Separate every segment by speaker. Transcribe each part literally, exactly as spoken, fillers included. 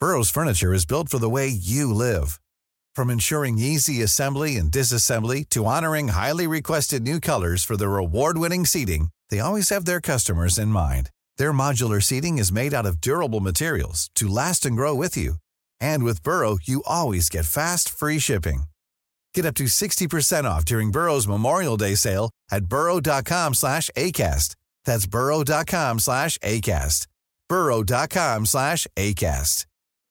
Speaker 1: Burrow's furniture is built for the way you live. From ensuring easy assembly and disassembly to honoring highly requested new colors for their award-winning seating, they always have their customers in mind. Their modular seating is made out of durable materials to last and grow with you. And with Burrow, you always get fast, free shipping. Get up to sixty percent off during Burrow's Memorial Day sale at burrow.com slash ACAST. That's burrow.com slash ACAST. burrow.com slash ACAST.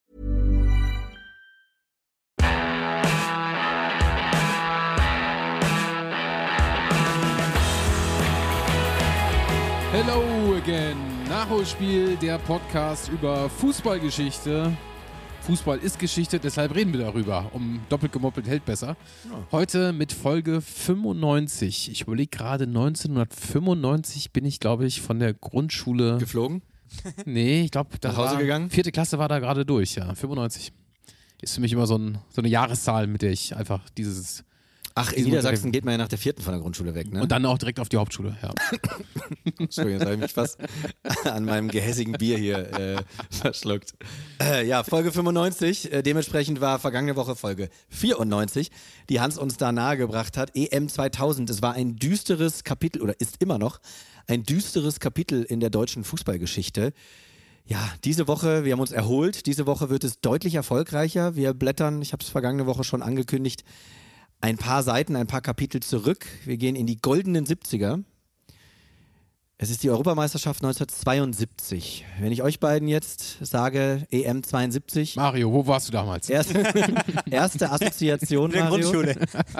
Speaker 2: Hello again. Nachholspiel, der Podcast über Fußballgeschichte. Fußball ist Geschichte, deshalb reden wir darüber. Um doppelt gemoppelt hält besser. Ja. Heute mit Folge fünfundneunzig. Ich überlege gerade, neunzehnhundertfünfundneunzig bin ich, glaube ich, von der Grundschule...
Speaker 3: Geflogen?
Speaker 2: Nee, ich glaube,
Speaker 3: nach Hause
Speaker 2: war,
Speaker 3: gegangen?
Speaker 2: Vierte Klasse war da gerade durch, ja. fünfundneunzig. Ist für mich immer so, ein, so eine Jahreszahl, mit der ich einfach dieses...
Speaker 3: Ach, in Niedersachsen geht man ja nach der vierten von der Grundschule weg, ne?
Speaker 2: Und dann auch direkt auf die Hauptschule, ja.
Speaker 3: Entschuldigung, jetzt habe ich mich fast an meinem gehässigen Bier hier äh, verschluckt. Äh, ja, Folge fünfundneunzig, äh, dementsprechend war vergangene Woche Folge vierundneunzig, die Hans uns da nahegebracht hat. E M zweitausend, es war ein düsteres Kapitel, oder ist immer noch ein düsteres Kapitel in der deutschen Fußballgeschichte. Ja, diese Woche, wir haben uns erholt, diese Woche wird es deutlich erfolgreicher. Wir blättern, ich habe es vergangene Woche schon angekündigt, ein paar Seiten, ein paar Kapitel zurück. Wir gehen in die goldenen siebziger. Es ist die Europameisterschaft neunzehnhundertzweiundsiebzig. Wenn ich euch beiden jetzt sage, E M zweiundsiebzig.
Speaker 2: Mario, wo warst du damals?
Speaker 3: Erste, erste Assoziation,
Speaker 4: in der
Speaker 3: Mario.
Speaker 4: Grundschule.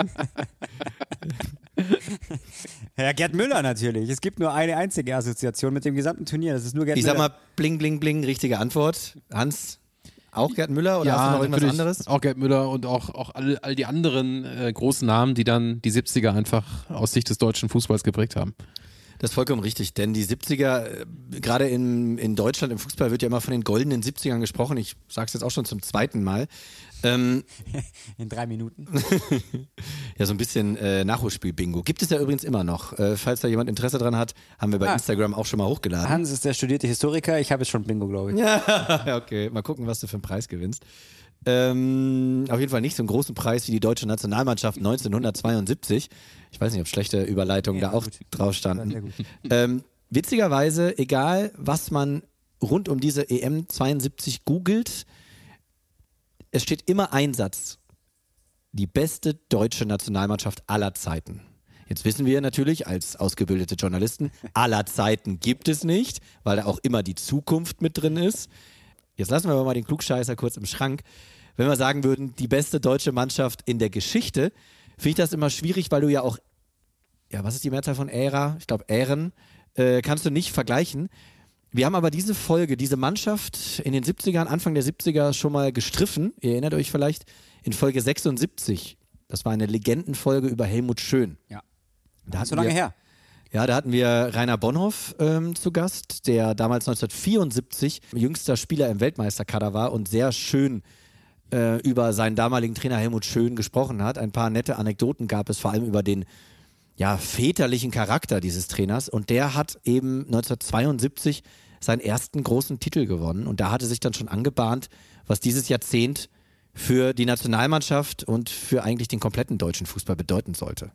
Speaker 4: Ja, Gerd Müller natürlich. Es gibt nur eine einzige Assoziation mit dem gesamten Turnier. Das ist nur Gerd
Speaker 3: ich
Speaker 4: Müller.
Speaker 3: Ich sag mal, bling, bling, bling, richtige Antwort. Hans? Auch Gerd Müller oder
Speaker 2: ja,
Speaker 3: hast du noch irgendwas anderes?
Speaker 2: Auch Gerd Müller und auch, auch all, all die anderen äh, großen Namen, die dann die siebziger einfach aus Sicht des deutschen Fußballs geprägt haben.
Speaker 3: Das ist vollkommen richtig, denn die siebziger, äh, gerade in, in Deutschland im Fußball wird ja immer von den goldenen siebzigern gesprochen. Ich sage es jetzt auch schon zum zweiten Mal. Ähm,
Speaker 4: in drei Minuten.
Speaker 3: Ja, so ein bisschen äh, Nachholspiel-Bingo. Gibt es ja übrigens immer noch. Äh, falls da jemand Interesse dran hat, haben wir bei ah. Instagram auch schon mal hochgeladen.
Speaker 4: Hans ist der studierte Historiker, ich habe jetzt schon Bingo, glaube ich.
Speaker 3: Ja, okay. Mal gucken, was du für einen Preis gewinnst. Ähm, auf jeden Fall nicht so einen großen Preis wie die deutsche Nationalmannschaft neunzehnhundertzweiundsiebzig. Ich weiß nicht, ob schlechte Überleitungen ja, da auch gut. drauf standen. Ähm, witzigerweise, egal was man rund um diese E M zweiundsiebzig googelt, es steht immer ein Satz. Die beste deutsche Nationalmannschaft aller Zeiten. Jetzt wissen wir natürlich als ausgebildete Journalisten, aller Zeiten gibt es nicht, weil da auch immer die Zukunft mit drin ist. Jetzt lassen wir aber mal den Klugscheißer kurz im Schrank. Wenn wir sagen würden, die beste deutsche Mannschaft in der Geschichte, finde ich das immer schwierig, weil du ja auch, ja, was ist die Mehrzahl von Ära? Ich glaube, Ähren, äh, kannst du nicht vergleichen. Wir haben aber diese Folge, diese Mannschaft in den siebzigern, Anfang der siebziger schon mal gestriffen. Ihr erinnert euch vielleicht in Folge sechsundsiebzig. Das war eine Legendenfolge über Helmut Schön.
Speaker 4: Ja, da so lange
Speaker 3: wir,
Speaker 4: her.
Speaker 3: Ja, da hatten wir Rainer Bonhoff ähm, zu Gast, der damals neunzehnhundertvierundsiebzig jüngster Spieler im Weltmeisterkader war und sehr schön äh, über seinen damaligen Trainer Helmut Schön gesprochen hat. Ein paar nette Anekdoten gab es, vor allem über den ja, väterlichen Charakter dieses Trainers. Und der hat eben neunzehnhundertzweiundsiebzig seinen ersten großen Titel gewonnen. Und da hatte sich dann schon angebahnt, was dieses Jahrzehnt für die Nationalmannschaft und für eigentlich den kompletten deutschen Fußball bedeuten sollte.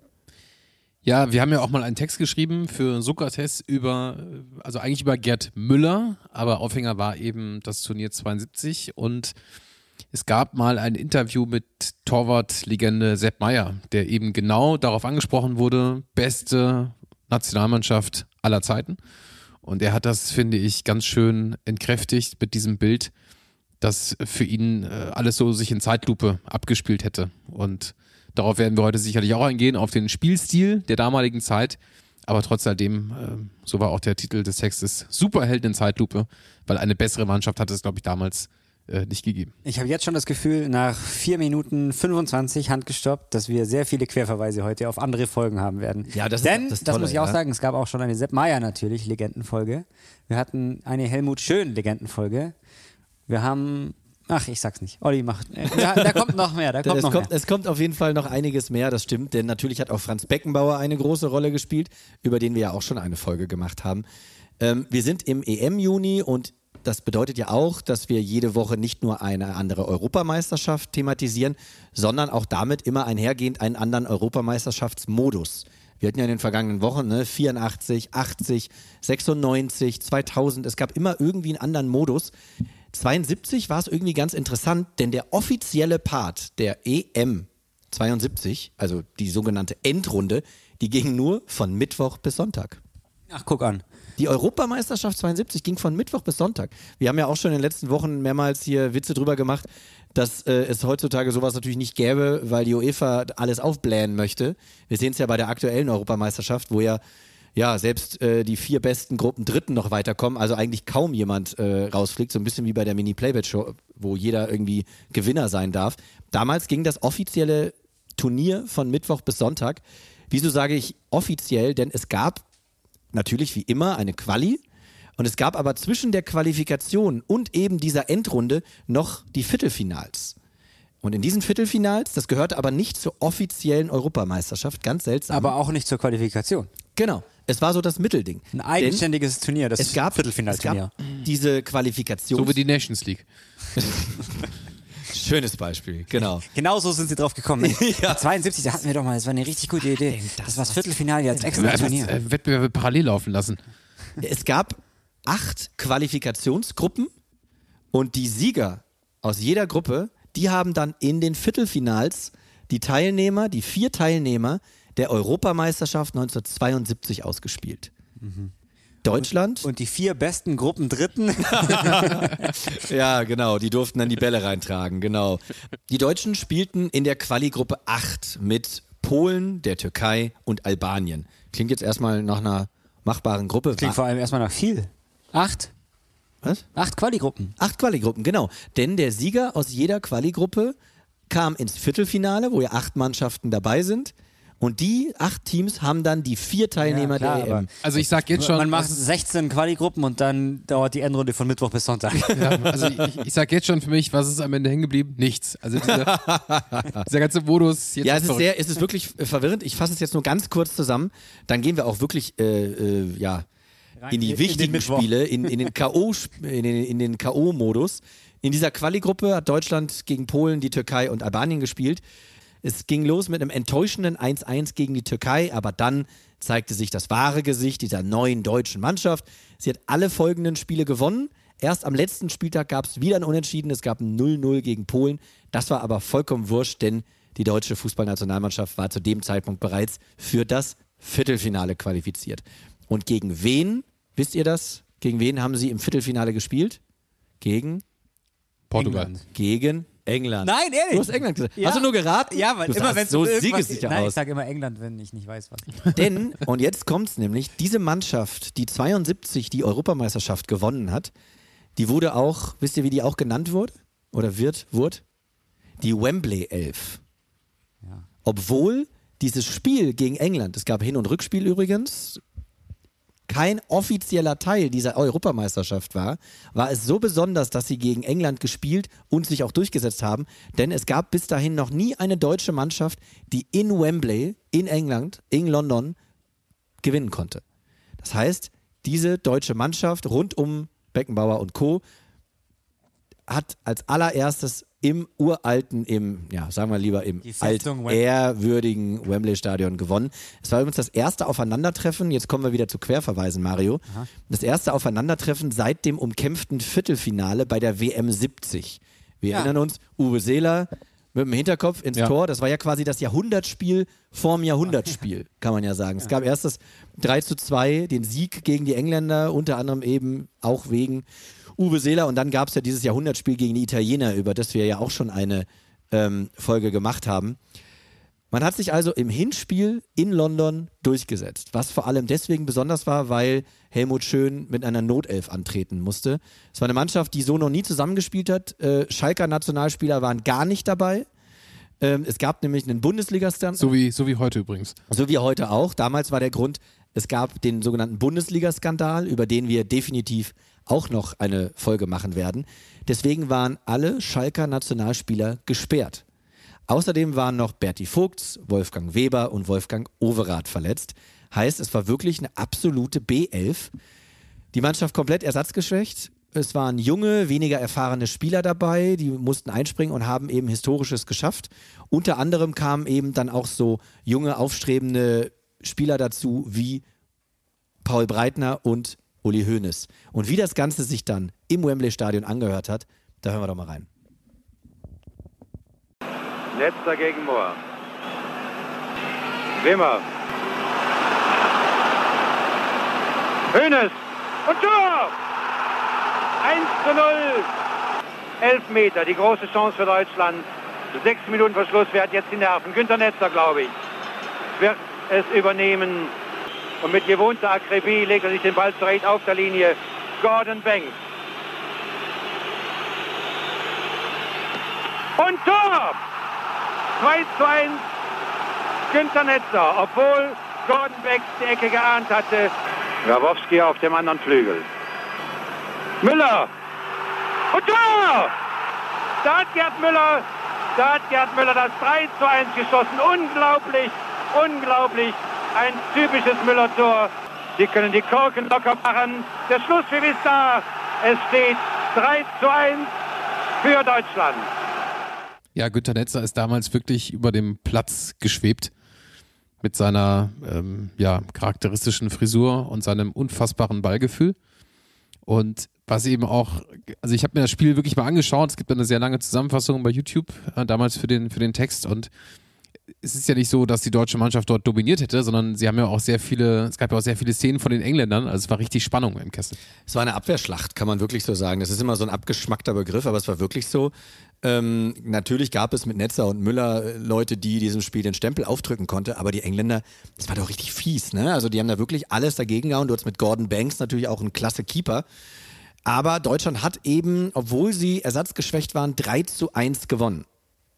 Speaker 2: Ja, wir haben ja auch mal einen Text geschrieben für Sokrates über, also eigentlich über Gerd Müller, aber Aufhänger war eben das Turnier zweiundsiebzig und es gab mal ein Interview mit Torwart-Legende Sepp Maier, der eben genau darauf angesprochen wurde, beste Nationalmannschaft aller Zeiten. Und er hat das, finde ich, ganz schön entkräftigt mit diesem Bild, das für ihn äh, alles so sich in Zeitlupe abgespielt hätte. Und darauf werden wir heute sicherlich auch eingehen, auf den Spielstil der damaligen Zeit. Aber trotz alledem, äh, so war auch der Titel des Textes, Superhelden in Zeitlupe, weil eine bessere Mannschaft hat es, glaube ich, damals äh, nicht gegeben.
Speaker 4: Ich habe jetzt schon das Gefühl, nach vier Minuten fünfundzwanzig handgestoppt, dass wir sehr viele Querverweise heute auf andere Folgen haben werden.
Speaker 3: Ja, das
Speaker 4: Denn,
Speaker 3: ist das,
Speaker 4: das
Speaker 3: Tolle,
Speaker 4: muss ich auch
Speaker 3: ja.
Speaker 4: sagen, es gab auch schon eine Sepp Maier natürlich, Legendenfolge. Wir hatten eine Helmut Schön Legendenfolge. Wir haben... Ach, ich sag's nicht. Olli macht. Da, da kommt noch mehr. Da kommt
Speaker 3: es,
Speaker 4: noch
Speaker 3: kommt,
Speaker 4: mehr.
Speaker 3: es kommt auf jeden Fall noch einiges mehr, das stimmt. Denn natürlich hat auch Franz Beckenbauer eine große Rolle gespielt, über den wir ja auch schon eine Folge gemacht haben. Ähm, wir sind im E M-Juni und das bedeutet ja auch, dass wir jede Woche nicht nur eine andere Europameisterschaft thematisieren, sondern auch damit immer einhergehend einen anderen Europameisterschaftsmodus. Wir hatten ja in den vergangenen Wochen ne, vierundachtzig, achtzig, sechsundneunzig, zweitausend, es gab immer irgendwie einen anderen Modus. zweiundsiebzig war es irgendwie ganz interessant, denn der offizielle Part der E M zweiundsiebzig, also die sogenannte Endrunde, die ging nur von Mittwoch bis Sonntag.
Speaker 4: Ach, guck an.
Speaker 3: Die Europameisterschaft zweiundsiebzig ging von Mittwoch bis Sonntag. Wir haben ja auch schon in den letzten Wochen mehrmals hier Witze drüber gemacht, dass äh, es heutzutage sowas natürlich nicht gäbe, weil die UEFA alles aufblähen möchte. Wir sehen es ja bei der aktuellen Europameisterschaft, wo ja, ja selbst äh, die vier besten Gruppen Dritten noch weiterkommen, also eigentlich kaum jemand äh, rausfliegt, so ein bisschen wie bei der Mini-Playback-Show, wo jeder irgendwie Gewinner sein darf. Damals ging das offizielle Turnier von Mittwoch bis Sonntag. Wieso sage ich offiziell? Denn es gab natürlich wie immer eine Quali und es gab aber zwischen der Qualifikation und eben dieser Endrunde noch die Viertelfinals. Und in diesen Viertelfinals, das gehörte aber nicht zur offiziellen Europameisterschaft, ganz seltsam.
Speaker 4: Aber auch nicht zur Qualifikation.
Speaker 3: Genau, es war so das Mittelding.
Speaker 4: Ein eigenständiges
Speaker 3: Denn
Speaker 4: Turnier, das
Speaker 3: es gab,
Speaker 4: Viertelfinalturnier.
Speaker 3: Es gab diese Qualifikation.
Speaker 2: So wie die Nations League.
Speaker 3: Schönes Beispiel, genau.
Speaker 4: Genau so sind sie drauf gekommen.
Speaker 3: Ja.
Speaker 4: zweiundsiebzig, da hatten wir doch mal, das war eine richtig gute Idee. Das, das war das Viertelfinale als extra
Speaker 2: Wir
Speaker 4: Turnier.
Speaker 2: äh, Wettbewerbe parallel laufen lassen.
Speaker 3: Es gab acht Qualifikationsgruppen und die Sieger aus jeder Gruppe, die haben dann in den Viertelfinals die Teilnehmer, die vier Teilnehmer der Europameisterschaft neunzehnhundertzweiundsiebzig ausgespielt. Mhm. Deutschland.
Speaker 4: Und die vier besten Gruppen Dritten.
Speaker 3: Ja, genau, die durften dann die Bälle reintragen, genau. Die Deutschen spielten in der Quali-Gruppe acht mit Polen, der Türkei und Albanien. Klingt jetzt erstmal nach einer machbaren Gruppe.
Speaker 4: Klingt vor allem erstmal nach viel. Acht.
Speaker 3: Was?
Speaker 4: Acht Quali-Gruppen.
Speaker 3: Acht Quali-Gruppen, genau. Denn der Sieger aus jeder Quali-Gruppe kam ins Viertelfinale, wo ja acht Mannschaften dabei sind. Und die acht Teams haben dann die vier Teilnehmer
Speaker 4: Ja, klar,
Speaker 3: der E M.
Speaker 2: Also ich sag jetzt schon.
Speaker 4: Man macht sechzehn Quali-Gruppen und dann dauert die Endrunde von Mittwoch bis Sonntag.
Speaker 2: Ja, also ich, ich sag jetzt schon für mich, was ist am Ende hängen geblieben? Nichts. Also dieser, dieser ganze Modus. Jetzt
Speaker 3: Ja,
Speaker 2: ist
Speaker 3: es ist, sehr, es ist wirklich äh, verwirrend. Ich fasse es jetzt nur ganz kurz zusammen. Dann gehen wir auch wirklich äh, äh, ja, in die
Speaker 4: in den
Speaker 3: wichtigen
Speaker 4: Mittwoch.
Speaker 3: Spiele, in, in den K O, in den, in den K O-Modus. In dieser Quali-Gruppe hat Deutschland gegen Polen, die Türkei und Albanien gespielt. Es ging los mit einem enttäuschenden eins eins gegen die Türkei, aber dann zeigte sich das wahre Gesicht dieser neuen deutschen Mannschaft. Sie hat alle folgenden Spiele gewonnen. Erst am letzten Spieltag gab es wieder ein Unentschieden, es gab ein null null gegen Polen. Das war aber vollkommen wurscht, denn die deutsche Fußballnationalmannschaft war zu dem Zeitpunkt bereits für das Viertelfinale qualifiziert. Und gegen wen, wisst ihr das? Gegen wen haben sie im Viertelfinale gespielt? Gegen?
Speaker 2: Portugal.
Speaker 4: England.
Speaker 3: Gegen England.
Speaker 4: Nein, ehrlich.
Speaker 3: Du hast England gesagt.
Speaker 4: Ja.
Speaker 3: Hast du nur geraten?
Speaker 4: Ja, weil
Speaker 3: du
Speaker 4: immer
Speaker 3: sahst
Speaker 4: wenn
Speaker 3: so siegessicher
Speaker 4: Nein,
Speaker 3: aus.
Speaker 4: ich sage immer England, wenn ich nicht weiß, was ich.
Speaker 3: Denn, und jetzt kommt's nämlich, diese Mannschaft, die zweiundsiebzig die Europameisterschaft gewonnen hat, die wurde auch, wisst ihr, wie die auch genannt wurde? Oder wird, wurde? Die Wembley Elf.
Speaker 4: Ja.
Speaker 3: Obwohl dieses Spiel gegen England, es gab Hin- und Rückspiel übrigens, kein offizieller Teil dieser Europameisterschaft war, war es so besonders, dass sie gegen England gespielt und sich auch durchgesetzt haben, denn es gab bis dahin noch nie eine deutsche Mannschaft, die in Wembley, in England, in London gewinnen konnte. Das heißt, diese deutsche Mannschaft rund um Beckenbauer und Co. hat als allererstes im uralten, im, ja, sagen wir lieber im
Speaker 4: Die Festung Wembley.
Speaker 3: altehrwürdigen Wembley-Stadion gewonnen. Es war übrigens das erste Aufeinandertreffen, jetzt kommen wir wieder zu Querverweisen, Mario,
Speaker 4: Aha.
Speaker 3: das erste Aufeinandertreffen seit dem umkämpften Viertelfinale bei der W M siebzig. Wir
Speaker 4: Ja.
Speaker 3: erinnern uns, Uwe Seeler mit dem Hinterkopf ins
Speaker 2: Ja.
Speaker 3: Tor, das war ja quasi das Jahrhundertspiel vorm Jahrhundertspiel, kann man ja sagen. Es gab erst das drei zu zwei, den Sieg gegen die Engländer, unter anderem eben auch wegen Uwe Seeler, und dann gab es ja dieses Jahrhundertspiel gegen die Italiener, über das wir ja auch schon eine ähm, Folge gemacht haben. Man hat sich also im Hinspiel in London durchgesetzt, was vor allem deswegen besonders war, weil Helmut Schön mit einer Notelf antreten musste. Es war eine Mannschaft, die so noch nie zusammengespielt hat. Äh, Schalker Nationalspieler waren gar nicht dabei. Ähm, es gab nämlich einen Bundesliga-Stand.
Speaker 2: So wie, so wie heute übrigens.
Speaker 3: So wie heute auch. Damals war der Grund, es gab den sogenannten Bundesliga-Skandal, über den wir definitiv auch noch eine Folge machen werden. Deswegen waren alle Schalker Nationalspieler gesperrt. Außerdem waren noch Berti Vogts, Wolfgang Weber und Wolfgang Overath verletzt. Heißt, es war wirklich eine absolute B elf. Die Mannschaft komplett ersatzgeschwächt. Es waren junge, weniger erfahrene Spieler dabei, die mussten einspringen und haben eben Historisches geschafft. Unter anderem kamen eben dann auch so junge, aufstrebende Spieler dazu wie Paul Breitner und Uli Hoeneß. Und wie das Ganze sich dann im Wembley-Stadion angehört hat, da hören wir doch mal rein.
Speaker 5: Netzer gegen Mohr. Wimmer. Hoeneß. Und Tor! eins zu null. Elfmeter, die große Chance für Deutschland. Sechs Minuten Verschluss, wer hat jetzt die Nerven? Günter Netzer, glaube ich, wird es übernehmen. Und mit gewohnter Akribie legt er sich den Ball zurecht auf der Linie. Gordon Banks. Und Tor! zwei zu eins. Günter Netzer, obwohl Gordon Banks die Ecke geahnt hatte. Grabowski auf dem anderen Flügel. Müller. Und Tor! Da hat Gerd Müller, da hat Gerd Müller das drei zu eins geschossen. Unglaublich, unglaublich. Ein typisches Müller-Tor. Sie können die Korken locker machen. Der Schlusspfiff ist da. Es steht drei zu eins für Deutschland.
Speaker 2: Ja, Günter Netzer ist damals wirklich über dem Platz geschwebt mit seiner ähm, ja, charakteristischen Frisur und seinem unfassbaren Ballgefühl. Und was eben auch, also ich habe mir das Spiel wirklich mal angeschaut, es gibt eine sehr lange Zusammenfassung bei YouTube, äh, damals für den, für den Text, und es ist ja nicht so, dass die deutsche Mannschaft dort dominiert hätte, sondern sie haben ja auch sehr viele, es gab ja auch sehr viele Szenen von den Engländern, also es war richtig Spannung im Kessel.
Speaker 3: Es war eine Abwehrschlacht, kann man wirklich so sagen. Das ist immer so ein abgeschmackter Begriff, aber es war wirklich so. Ähm, natürlich gab es mit Netzer und Müller Leute, die diesem Spiel den Stempel aufdrücken konnten, aber die Engländer, das war doch richtig fies, ne? Also die haben da wirklich alles dagegen gehauen. Du hattest mit Gordon Banks natürlich auch einen klasse Keeper. Aber Deutschland hat eben, obwohl sie ersatzgeschwächt waren, drei zu eins gewonnen.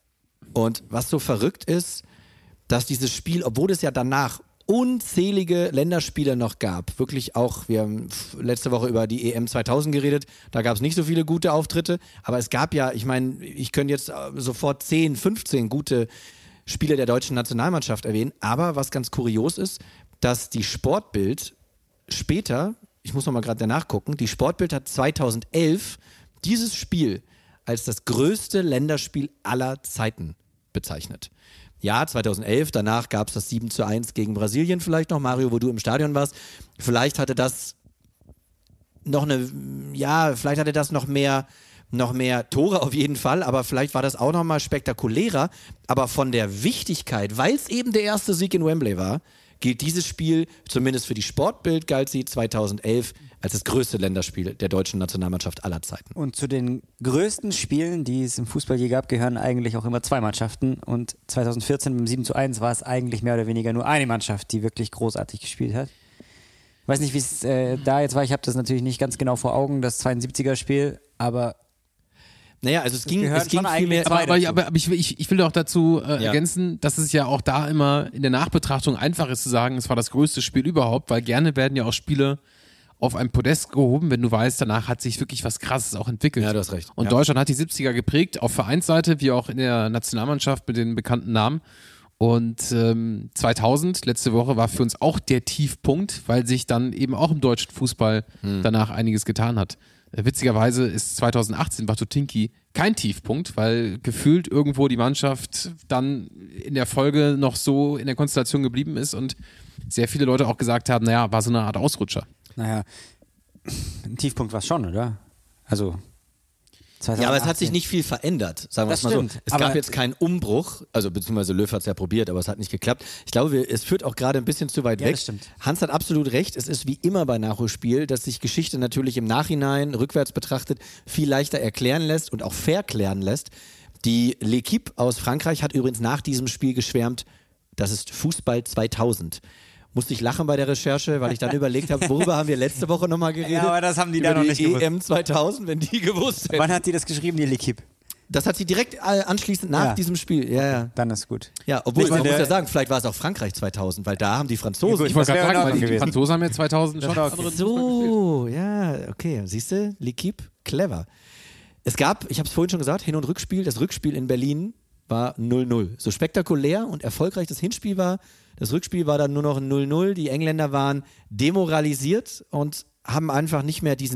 Speaker 3: Und was so verrückt ist, dass dieses Spiel, obwohl es ja danach unzählige Länderspiele noch gab, wirklich auch, wir haben letzte Woche über die E M zweitausend geredet, da gab es nicht so viele gute Auftritte, aber es gab ja, ich meine, ich könnte jetzt sofort zehn, fünfzehn gute Spiele der deutschen Nationalmannschaft erwähnen, aber was ganz kurios ist, dass die Sportbild später, ich muss noch mal gerade danach gucken, die Sportbild hat zweitausendelf dieses Spiel als das größte Länderspiel aller Zeiten bezeichnet. Ja, zweitausendelf, danach gab es das sieben zu eins gegen Brasilien vielleicht noch, Mario, wo du im Stadion warst. Vielleicht hatte das noch eine, ja, vielleicht hatte das noch mehr, noch mehr Tore auf jeden Fall, aber vielleicht war das auch noch mal spektakulärer. Aber von der Wichtigkeit, weil es eben der erste Sieg in Wembley war, gilt dieses Spiel, zumindest für die Sportbild, galt sie zweitausendelf als das größte Länderspiel der deutschen Nationalmannschaft aller Zeiten.
Speaker 4: Und zu den größten Spielen, die es im Fußball je gab, gehören eigentlich auch immer zwei Mannschaften. Und zweitausendvierzehn beim sieben zu eins war es eigentlich mehr oder weniger nur eine Mannschaft, die wirklich großartig gespielt hat. Ich weiß nicht, wie es äh, da jetzt war. Ich habe das natürlich nicht ganz genau vor Augen, das zweiundsiebziger-Spiel, aber
Speaker 3: Naja, also es ging, es ging
Speaker 4: schon
Speaker 3: viel mehr.
Speaker 2: Aber, aber, aber, aber ich, ich, ich will auch dazu äh,
Speaker 3: Ja.
Speaker 2: ergänzen, dass es ja auch da immer in der Nachbetrachtung einfach ist zu sagen, es war das größte Spiel überhaupt, weil gerne werden ja auch Spiele auf ein Podest gehoben, wenn du weißt, danach hat sich wirklich was Krasses auch entwickelt.
Speaker 3: Ja, du hast recht.
Speaker 2: Und
Speaker 3: Ja.
Speaker 2: Deutschland hat die siebziger geprägt, auf Vereinsseite wie auch in der Nationalmannschaft mit den bekannten Namen. Und ähm, zweitausend, letzte Woche, war für uns auch der Tiefpunkt, weil sich dann eben auch im deutschen Fußball
Speaker 3: Hm.
Speaker 2: danach einiges getan hat. Äh, witzigerweise ist zweitausendachtzehn Batutinki kein Tiefpunkt, weil gefühlt irgendwo die Mannschaft dann in der Folge noch so in der Konstellation geblieben ist und sehr viele Leute auch gesagt haben, naja, war so eine Art Ausrutscher.
Speaker 4: naja, ein Tiefpunkt war es schon, oder? Also
Speaker 3: Ja, aber es hat sich nicht viel verändert, sagen wir
Speaker 4: Das
Speaker 3: es mal so.
Speaker 4: stimmt,
Speaker 3: Es
Speaker 4: aber-
Speaker 3: gab jetzt keinen Umbruch, also beziehungsweise Löw hat es ja probiert, aber es hat nicht geklappt. Ich glaube, wir, es führt auch gerade ein bisschen zu weit
Speaker 4: Ja,
Speaker 3: weg.
Speaker 4: das stimmt.
Speaker 3: Hans hat absolut recht, es ist wie immer bei Nachholspiel, dass sich Geschichte natürlich im Nachhinein, rückwärts betrachtet, viel leichter erklären lässt und auch verklären lässt. Die L'Équipe aus Frankreich hat übrigens nach diesem Spiel geschwärmt, das ist Fußball zweitausend. Musste ich lachen bei der Recherche, weil ich dann überlegt habe, worüber haben wir letzte Woche nochmal geredet?
Speaker 4: Ja, aber das haben die
Speaker 3: Über
Speaker 4: da noch
Speaker 3: die
Speaker 4: nicht gewusst.
Speaker 3: E M zweitausend, wenn die gewusst hätten.
Speaker 4: Wann hat die das geschrieben, die L'Équipe?
Speaker 3: Das hat sie direkt äh, anschließend nach
Speaker 4: Ja.
Speaker 3: diesem Spiel. Ja, ja.
Speaker 4: Dann ist gut.
Speaker 3: Ja, obwohl,
Speaker 4: Ich meine,
Speaker 3: man muss
Speaker 4: der-
Speaker 3: ja sagen, vielleicht war es auch Frankreich zweitausend, weil da haben die Franzosen.
Speaker 4: Ja,
Speaker 2: Ich wollte
Speaker 4: Das
Speaker 2: gerade
Speaker 4: wäre in
Speaker 2: sagen, weil
Speaker 4: Ordnung
Speaker 2: die
Speaker 4: gewesen.
Speaker 2: Franzosen haben ja zweitausend schon
Speaker 4: war okay.
Speaker 2: andere Fußball gespielt.
Speaker 3: so, ja, okay. Siehst du, L'Équipe, clever. Es gab, ich habe es vorhin schon gesagt, Hin- und Rückspiel. Das Rückspiel in Berlin war null null. So spektakulär und erfolgreich das Hinspiel war, das Rückspiel war dann nur noch ein null null. Die Engländer waren demoralisiert und haben einfach nicht mehr diesen,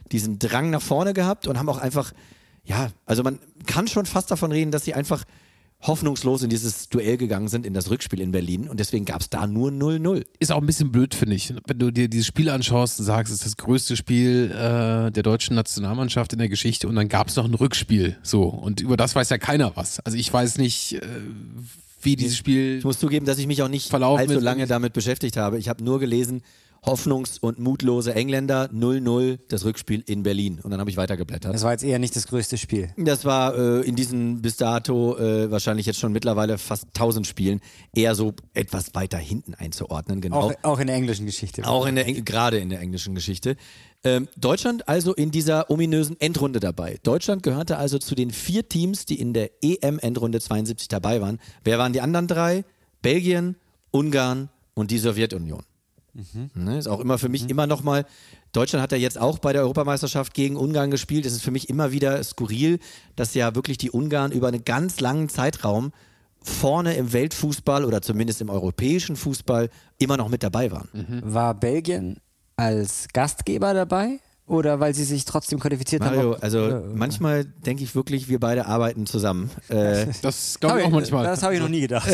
Speaker 3: diesen Drang nach vorne gehabt und haben auch einfach, ja, also man kann schon fast davon reden, dass sie einfach hoffnungslos in dieses Duell gegangen sind, in das Rückspiel in Berlin und deswegen gab es da nur null null.
Speaker 2: Ist auch ein bisschen blöd, finde ich. Wenn du dir dieses Spiel anschaust und sagst, es ist das größte Spiel äh, der deutschen Nationalmannschaft in der Geschichte und dann gab es noch ein Rückspiel. So, und über das weiß ja keiner was. Also ich weiß nicht, äh, wie dieses Spiel.
Speaker 3: Ich muss zugeben, dass ich mich auch nicht allzu lange damit beschäftigt habe. Ich habe nur gelesen, hoffnungs- und mutlose Engländer, null null, das Rückspiel in Berlin. Und dann habe ich weitergeblättert.
Speaker 4: Das war jetzt eher nicht das größte Spiel.
Speaker 3: Das war äh, in diesen bis dato äh, wahrscheinlich jetzt schon mittlerweile fast tausend Spielen eher so etwas weiter hinten einzuordnen. Genau.
Speaker 4: Auch, auch in der englischen Geschichte.
Speaker 3: Auch in der, gerade in der englischen Geschichte. Ähm, Deutschland also in dieser ominösen Endrunde dabei. Deutschland gehörte also zu den vier Teams, die in der E M-Endrunde zweiundsiebzig dabei waren. Wer waren die anderen drei? Belgien, Ungarn und die Sowjetunion. Mhm. Ne, ist auch immer für mich mhm. immer nochmal, Deutschland hat ja jetzt auch bei der Europameisterschaft gegen Ungarn gespielt. Es ist für mich immer wieder skurril, dass ja wirklich die Ungarn über einen ganz langen Zeitraum vorne im Weltfußball oder zumindest im europäischen Fußball immer noch mit dabei waren.
Speaker 4: Mhm. War Belgien als Gastgeber dabei? Oder weil sie sich trotzdem qualifiziert
Speaker 3: Mario,
Speaker 4: haben?
Speaker 3: also ja. manchmal denke ich wirklich, wir beide arbeiten zusammen. Äh,
Speaker 2: das glaube ich auch manchmal.
Speaker 4: Das habe ich noch nie gedacht.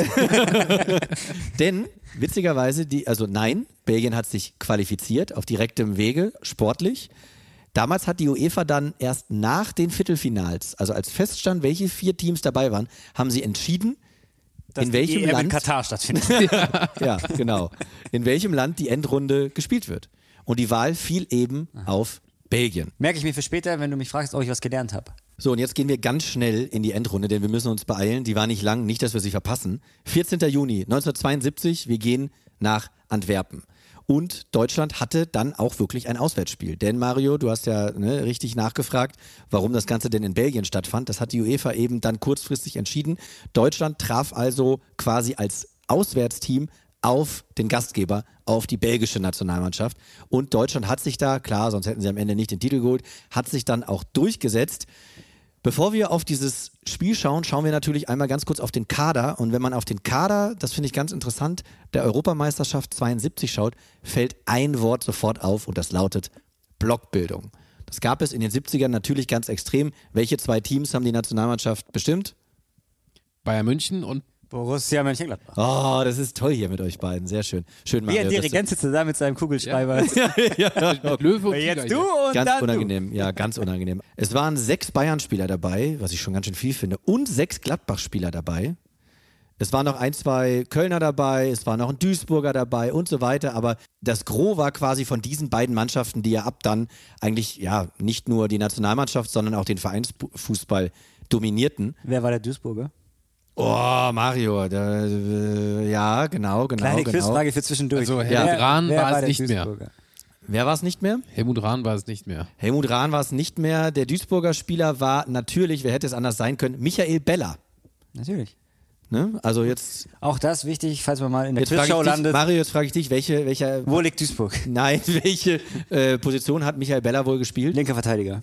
Speaker 3: Denn, witzigerweise, die, also nein, Belgien hat sich qualifiziert auf direktem Wege, sportlich. Damals hat die UEFA dann erst nach den Viertelfinals, also als feststand, welche vier Teams dabei waren, haben sie entschieden,
Speaker 4: dass
Speaker 3: in welchem
Speaker 4: die E M
Speaker 3: Land
Speaker 4: in Katar stattfindet.
Speaker 3: ja, genau. In welchem Land die Endrunde gespielt wird. Und die Wahl fiel eben auf Belgien.
Speaker 4: Merke ich mir für später, wenn du mich fragst, ob ich was gelernt habe.
Speaker 3: So, und jetzt gehen wir ganz schnell in die Endrunde, denn wir müssen uns beeilen. Die war nicht lang, nicht, dass wir sie verpassen. vierzehnten Juni neunzehnhundertzweiundsiebzig, wir gehen nach Antwerpen. Und Deutschland hatte dann auch wirklich ein Auswärtsspiel. Denn Mario, du hast ja ne, richtig nachgefragt, warum das Ganze denn in Belgien stattfand. Das hat die UEFA eben dann kurzfristig entschieden. Deutschland traf also quasi als Auswärtsteam auf den Gastgeber, auf die belgische Nationalmannschaft. Und Deutschland hat sich da, klar, sonst hätten sie am Ende nicht den Titel geholt, hat sich dann auch durchgesetzt. Bevor wir auf dieses Spiel schauen, schauen wir natürlich einmal ganz kurz auf den Kader. Und wenn man auf den Kader, das finde ich ganz interessant, der Europameisterschaft zweiundsiebzig schaut, fällt ein Wort sofort auf und das lautet Blockbildung. Das gab es in den siebzigern natürlich ganz extrem. Welche zwei Teams haben die Nationalmannschaft bestimmt?
Speaker 2: Bayern München und
Speaker 4: Borussia Mönchengladbach.
Speaker 3: Oh, das ist toll hier mit euch beiden. Sehr schön. Schön,
Speaker 4: Mario. Wie ein Dirigent sitzt da mit seinem Kugelschreiber.
Speaker 3: Ja, ja, ja.
Speaker 2: Löwe und
Speaker 4: jetzt du und
Speaker 3: ganz
Speaker 4: dann
Speaker 3: unangenehm.
Speaker 4: du.
Speaker 3: Ja, ganz unangenehm. Es waren sechs Bayern-Spieler dabei, was ich schon ganz schön viel finde, und sechs Gladbach-Spieler dabei. Es waren noch ein, zwei Kölner dabei, es war noch ein Duisburger dabei und so weiter, aber das Gros war quasi von diesen beiden Mannschaften, die ja ab dann eigentlich ja nicht nur die Nationalmannschaft, sondern auch den Vereinsfußball dominierten.
Speaker 4: Wer war der Duisburger?
Speaker 3: Oh, Mario, der, äh, ja, genau, genau.
Speaker 4: Kleine
Speaker 3: genau.
Speaker 4: Quizfrage für zwischendurch.
Speaker 2: Also Helmut
Speaker 4: wer,
Speaker 2: Rahn
Speaker 4: wer
Speaker 2: war es
Speaker 4: der
Speaker 2: nicht mehr.
Speaker 4: Duisburger?
Speaker 3: Wer war es nicht mehr?
Speaker 2: Helmut Rahn war es nicht mehr.
Speaker 3: Helmut Rahn war es nicht mehr. Der Duisburger Spieler war natürlich, wer hätte es anders sein können, Michael Beller.
Speaker 4: Natürlich.
Speaker 3: Ne? Also jetzt.
Speaker 4: Auch das wichtig, falls man mal in der
Speaker 3: Jetzt frage
Speaker 4: Quizshow
Speaker 3: ich dich,
Speaker 4: landet.
Speaker 3: Mario, jetzt frage ich dich, welche, welche.
Speaker 4: Wo liegt Duisburg?
Speaker 3: Nein, welche äh, Position hat Michael Beller wohl gespielt?
Speaker 4: Linker Verteidiger.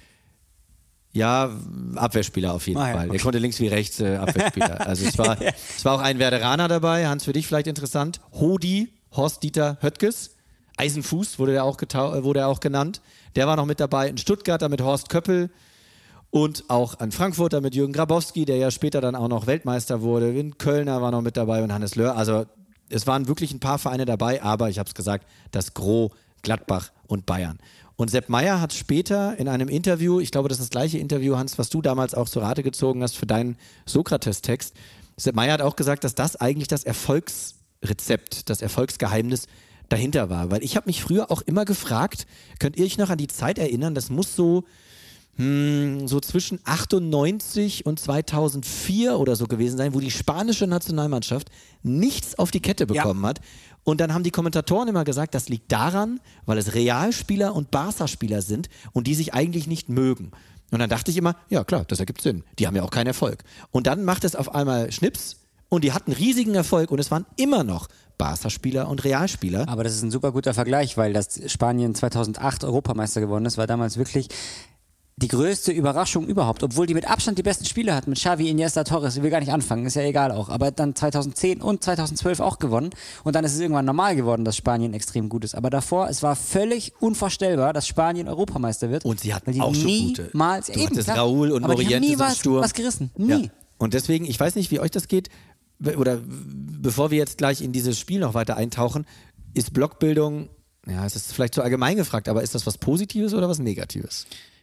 Speaker 3: Ja, Abwehrspieler auf jeden
Speaker 4: ah, ja,
Speaker 3: Fall.
Speaker 4: okay.
Speaker 3: Der konnte links wie rechts äh, Abwehrspieler. Also es war, es war auch ein Werderaner dabei. Hans, für dich vielleicht interessant. Hodi, Horst-Dieter Höttges. Eisenfuß wurde er auch, getau- wurde er auch genannt. Der war noch mit dabei. Ein Stuttgarter mit Horst Köppel. Und auch ein Frankfurter mit Jürgen Grabowski, der ja später dann auch noch Weltmeister wurde. Ein Kölner war noch mit dabei und Hannes Löhr. Also es waren wirklich ein paar Vereine dabei, aber ich habe es gesagt, das Gros Gladbach und Bayern. Und Sepp Maier hat später in einem Interview, ich glaube, das ist das gleiche Interview, Hans, was du damals auch zu Rate gezogen hast für deinen Sokrates-Text. Sepp Maier hat auch gesagt, dass das eigentlich das Erfolgsrezept, das Erfolgsgeheimnis dahinter war. Weil ich habe mich früher auch immer gefragt, könnt ihr euch noch an die Zeit erinnern, das muss so, hm, so zwischen achtundneunzig und zweitausendvier oder so gewesen sein, wo die spanische Nationalmannschaft nichts auf die Kette bekommen ja. hat. Und dann haben die Kommentatoren immer gesagt, das liegt daran, weil es Realspieler und Barca-Spieler sind und die sich eigentlich nicht mögen. Und dann dachte ich immer, ja klar, das ergibt Sinn. Die haben ja auch keinen Erfolg. Und dann macht es auf einmal Schnips und die hatten riesigen Erfolg und es waren immer noch Barca-Spieler und Realspieler.
Speaker 4: Aber das ist ein super guter Vergleich, weil das Spanien zweitausendacht Europameister geworden ist, war damals wirklich die größte Überraschung überhaupt, obwohl die mit Abstand die besten Spieler hatten, mit Xavi, Iniesta, Torres, ich will gar nicht anfangen, ist ja egal auch, aber dann zweitausendzehn und zweitausendzwölf auch gewonnen und dann ist es irgendwann normal geworden, dass Spanien extrem gut ist, aber davor, es war völlig unvorstellbar, dass Spanien Europameister wird.
Speaker 3: Und sie hatten
Speaker 4: weil die
Speaker 3: auch schon gute.
Speaker 4: Niemals,
Speaker 3: Du
Speaker 4: eben,
Speaker 3: hattest
Speaker 4: klar,
Speaker 3: Raúl und
Speaker 4: aber die haben
Speaker 3: Morientes
Speaker 4: nie
Speaker 3: im
Speaker 4: was,
Speaker 3: Sturm.
Speaker 4: was gerissen, nie.
Speaker 3: Ja. Und deswegen, ich weiß nicht, wie euch das geht, oder bevor wir jetzt gleich in dieses Spiel noch weiter eintauchen, ist Blockbildung, ja, es ist vielleicht zu allgemein gefragt, aber ist das was Positives oder was Negatives?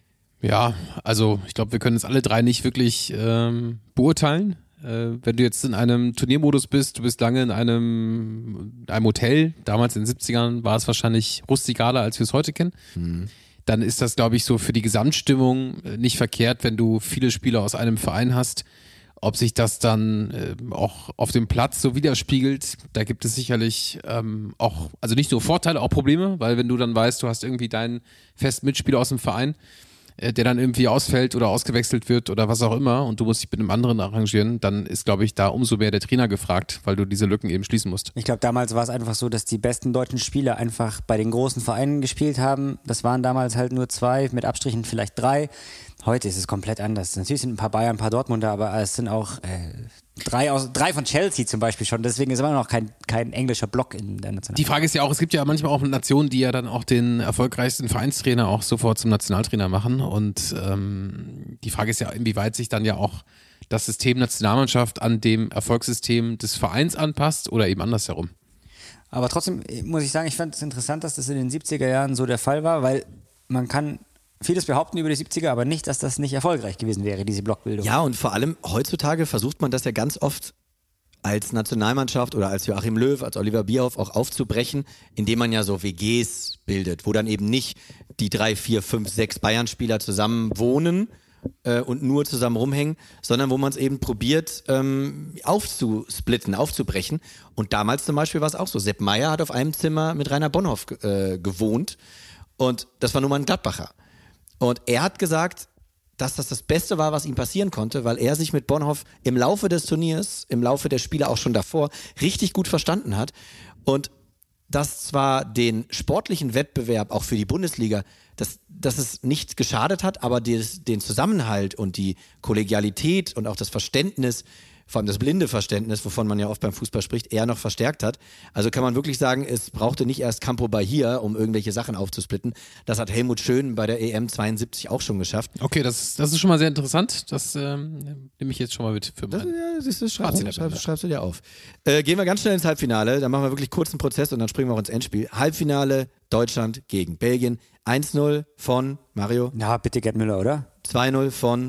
Speaker 2: Ja, also ich glaube, wir können es alle drei nicht wirklich ähm, beurteilen. Äh, wenn du jetzt in einem Turniermodus bist, du bist lange in einem, in einem Hotel, damals in den siebzigern war es wahrscheinlich rustikaler, als wir es heute kennen, mhm. dann ist das, glaube ich, so für die Gesamtstimmung nicht verkehrt, wenn du viele Spieler aus einem Verein hast. Ob sich das dann äh, auch auf dem Platz so widerspiegelt, da gibt es sicherlich ähm, auch, also nicht nur Vorteile, auch Probleme, weil wenn du dann weißt, du hast irgendwie deinen festen Mitspieler aus dem Verein, der dann irgendwie ausfällt oder ausgewechselt wird oder was auch immer und du musst dich mit einem anderen arrangieren, dann ist, glaube ich, da umso mehr der Trainer gefragt, weil du diese Lücken eben schließen musst.
Speaker 4: Ich glaube, damals war es einfach so, dass die besten deutschen Spieler einfach bei den großen Vereinen gespielt haben. Das waren damals halt nur zwei, mit Abstrichen vielleicht drei. Heute ist es komplett anders. Natürlich sind ein paar Bayern, ein paar Dortmunder, aber es sind auch äh, drei, aus, drei von Chelsea zum Beispiel schon. Deswegen ist immer noch kein, kein englischer Block in der Nationalmannschaft.
Speaker 2: Die Frage ist ja auch, es gibt ja manchmal auch Nationen, die ja dann auch den erfolgreichsten Vereinstrainer auch sofort zum Nationaltrainer machen. Und ähm, die Frage ist ja, inwieweit sich dann ja auch das System Nationalmannschaft an dem Erfolgssystem des Vereins anpasst oder eben andersherum.
Speaker 4: Aber trotzdem muss ich sagen, ich fand es interessant, dass das in den siebziger Jahren so der Fall war, weil man kann vieles behaupten über die siebziger, aber nicht, dass das nicht erfolgreich gewesen wäre, diese Blockbildung.
Speaker 3: Ja, und vor allem heutzutage versucht man das ja ganz oft als Nationalmannschaft oder als Joachim Löw, als Oliver Bierhoff auch aufzubrechen, indem man ja so W Gs bildet, wo dann eben nicht die drei, vier, fünf, sechs Bayern-Spieler zusammen wohnen äh, und nur zusammen rumhängen, sondern wo man es eben probiert ähm, aufzusplitten, aufzubrechen. Und damals zum Beispiel war es auch so. Sepp Maier hat auf einem Zimmer mit Rainer Bonhoff äh, gewohnt und das war nun mal ein Gladbacher. Und er hat gesagt, dass das das Beste war, was ihm passieren konnte, weil er sich mit Bonhoff im Laufe des Turniers, im Laufe der Spiele auch schon davor, richtig gut verstanden hat. Und das zwar den sportlichen Wettbewerb auch für die Bundesliga, dass, dass es nicht geschadet hat, aber des, den Zusammenhalt und die Kollegialität und auch das Verständnis, vor allem das blinde Verständnis, wovon man ja oft beim Fußball spricht, eher noch verstärkt hat. Also kann man wirklich sagen, es brauchte nicht erst Campo Bahia, um irgendwelche Sachen aufzusplitten. Das hat Helmut Schön bei der E M zweiundsiebzig auch schon geschafft.
Speaker 2: Okay, das, das ist schon mal sehr interessant. Das ähm, nehme ich jetzt schon mal mit für
Speaker 3: das,
Speaker 2: meinen.
Speaker 3: ja, das ist, schreibst, du, schreibst, schreibst du dir auf. Äh, gehen wir ganz schnell ins Halbfinale. Dann machen wir wirklich kurz einen Prozess und dann springen wir auch ins Endspiel. Halbfinale Deutschland gegen Belgien. eins null von Mario.
Speaker 4: Na, bitte Gerd Müller, oder?
Speaker 3: zwei null von...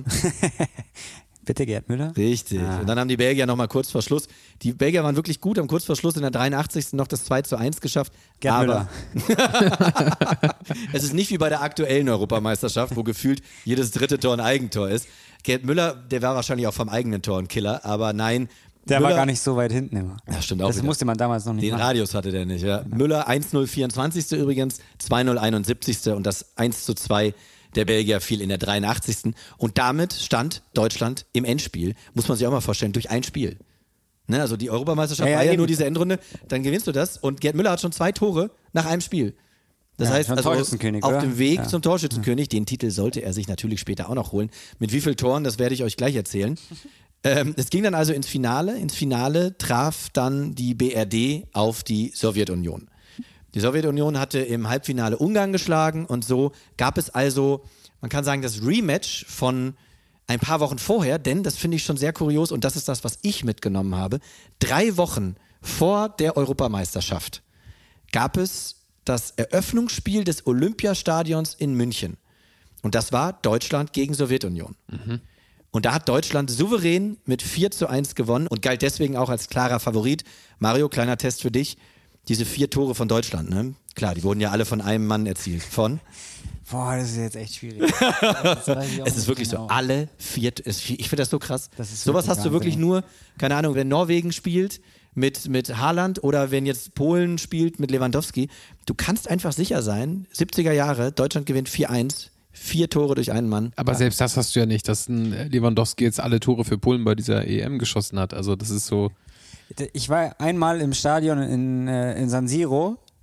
Speaker 4: Bitte Gerd Müller?
Speaker 3: Richtig. Ah. Und dann haben die Belgier nochmal kurz vor Schluss. Die Belgier waren wirklich gut, haben kurz vor Schluss in der dreiundachtzigsten noch das zwei zu eins geschafft.
Speaker 4: Gerd
Speaker 3: aber
Speaker 4: Müller.
Speaker 3: Es ist nicht wie bei der aktuellen Europameisterschaft, wo gefühlt jedes dritte Tor ein Eigentor ist. Gerd Müller, der war wahrscheinlich auch vom eigenen Tor ein Killer, aber nein.
Speaker 4: Der
Speaker 3: Müller,
Speaker 4: war gar nicht so weit hinten immer.
Speaker 3: Ja, stimmt auch.
Speaker 4: Das
Speaker 3: wieder.
Speaker 4: musste man damals noch nicht
Speaker 3: Den
Speaker 4: machen.
Speaker 3: Radius hatte der nicht, ja. Müller eins null vierundzwanzigste übrigens, zwei null einundsiebzigste und das eins zu zwei der Belgier fiel in der dreiundachtzigsten Und damit stand Deutschland im Endspiel, muss man sich auch mal vorstellen, durch ein Spiel. Ne, also die Europameisterschaft
Speaker 4: ja, ja,
Speaker 3: war ja
Speaker 4: eben.
Speaker 3: nur diese Endrunde, dann gewinnst du das und Gerd Müller hat schon zwei Tore nach einem Spiel. Das
Speaker 4: Ja,
Speaker 3: heißt,
Speaker 4: schon
Speaker 3: also
Speaker 4: Torschützenkönig,
Speaker 3: auf
Speaker 4: oder?
Speaker 3: dem Weg
Speaker 4: Ja.
Speaker 3: zum Torschützenkönig, den Titel sollte er sich natürlich später auch noch holen. Mit wie vielen Toren, das werde ich euch gleich erzählen. ähm, es ging dann also ins Finale. Ins Finale traf dann die B R D auf die Sowjetunion. Die Sowjetunion hatte im Halbfinale Ungarn geschlagen und so gab es also, man kann sagen, das Rematch von ein paar Wochen vorher, denn das finde ich schon sehr kurios und das ist das, was ich mitgenommen habe. Drei Wochen vor der Europameisterschaft gab es das Eröffnungsspiel des Olympiastadions in München. Und das war Deutschland gegen Sowjetunion. Mhm. Und da hat Deutschland souverän mit vier zu eins gewonnen und galt deswegen auch als klarer Favorit. Mario, kleiner Test für dich. Diese vier Tore von Deutschland, ne? Klar, die wurden ja alle von einem Mann erzielt. Von?
Speaker 4: Boah, das ist jetzt echt schwierig. Das weiß ich auch
Speaker 3: Es ist
Speaker 4: nicht
Speaker 3: wirklich
Speaker 4: genau.
Speaker 3: so, alle vier, es- ich finde das so krass.
Speaker 4: Das ist
Speaker 3: Sowas
Speaker 4: wirklich
Speaker 3: hast du wirklich
Speaker 4: Wahnsinn.
Speaker 3: nur, keine Ahnung, wenn Norwegen spielt mit, mit Haaland oder wenn jetzt Polen spielt mit Lewandowski. Du kannst einfach sicher sein, siebziger Jahre, Deutschland gewinnt vier eins, vier Tore durch einen Mann.
Speaker 2: Aber selbst das hast du ja nicht, dass ein Lewandowski jetzt alle Tore für Polen bei dieser E M geschossen hat. Also das ist so.
Speaker 4: Ich war einmal im Stadion in, äh, in San Siro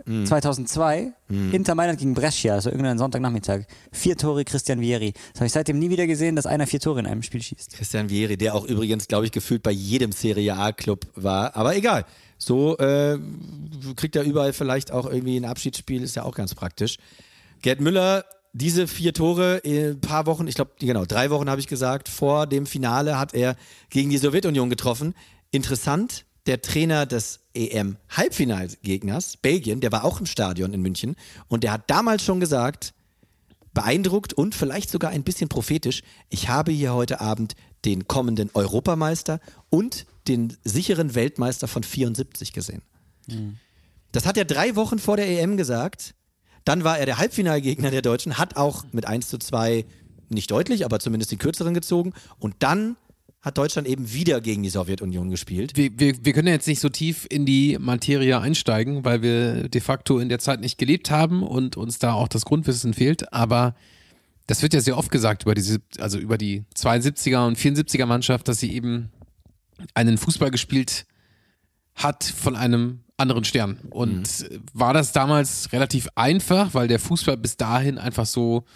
Speaker 4: mhm. zweitausendzwei, mhm. Inter Mailand gegen Brescia, also irgendeinen Sonntagnachmittag. Vier Tore Christian Vieri. Das habe ich seitdem nie wieder gesehen, dass einer vier Tore in einem Spiel schießt.
Speaker 3: Christian Vieri, der auch übrigens, glaube ich, gefühlt bei jedem Serie A-Club war. Aber egal. So äh, kriegt er überall vielleicht auch irgendwie ein Abschiedsspiel, ist ja auch ganz praktisch. Gerd Müller, diese vier Tore in ein paar Wochen, ich glaube, genau, drei Wochen habe ich gesagt, vor dem Finale hat er gegen die Sowjetunion getroffen. Interessant, der Trainer des E M-Halbfinalgegners, Belgien, der war auch im Stadion in München und der hat damals schon gesagt, beeindruckt und vielleicht sogar ein bisschen prophetisch, ich habe hier heute Abend den kommenden Europameister und den sicheren Weltmeister von vierundsiebzig gesehen. Mhm. Das hat er drei Wochen vor der E M gesagt. Dann war er der Halbfinalgegner der Deutschen, hat auch mit eins zu zwei nicht deutlich, aber zumindest den kürzeren gezogen. Und dann hat Deutschland eben wieder gegen die Sowjetunion gespielt.
Speaker 2: Wir, wir, wir können jetzt nicht so tief in die Materie einsteigen, weil wir de facto in der Zeit nicht gelebt haben und uns da auch das Grundwissen fehlt. Aber das wird ja sehr oft gesagt über diese, also über die zweiundsiebziger und vierundsiebziger Mannschaft, dass sie eben einen Fußball gespielt hat von einem anderen Stern. Und mhm. war das damals relativ einfach, weil der Fußball bis dahin einfach so,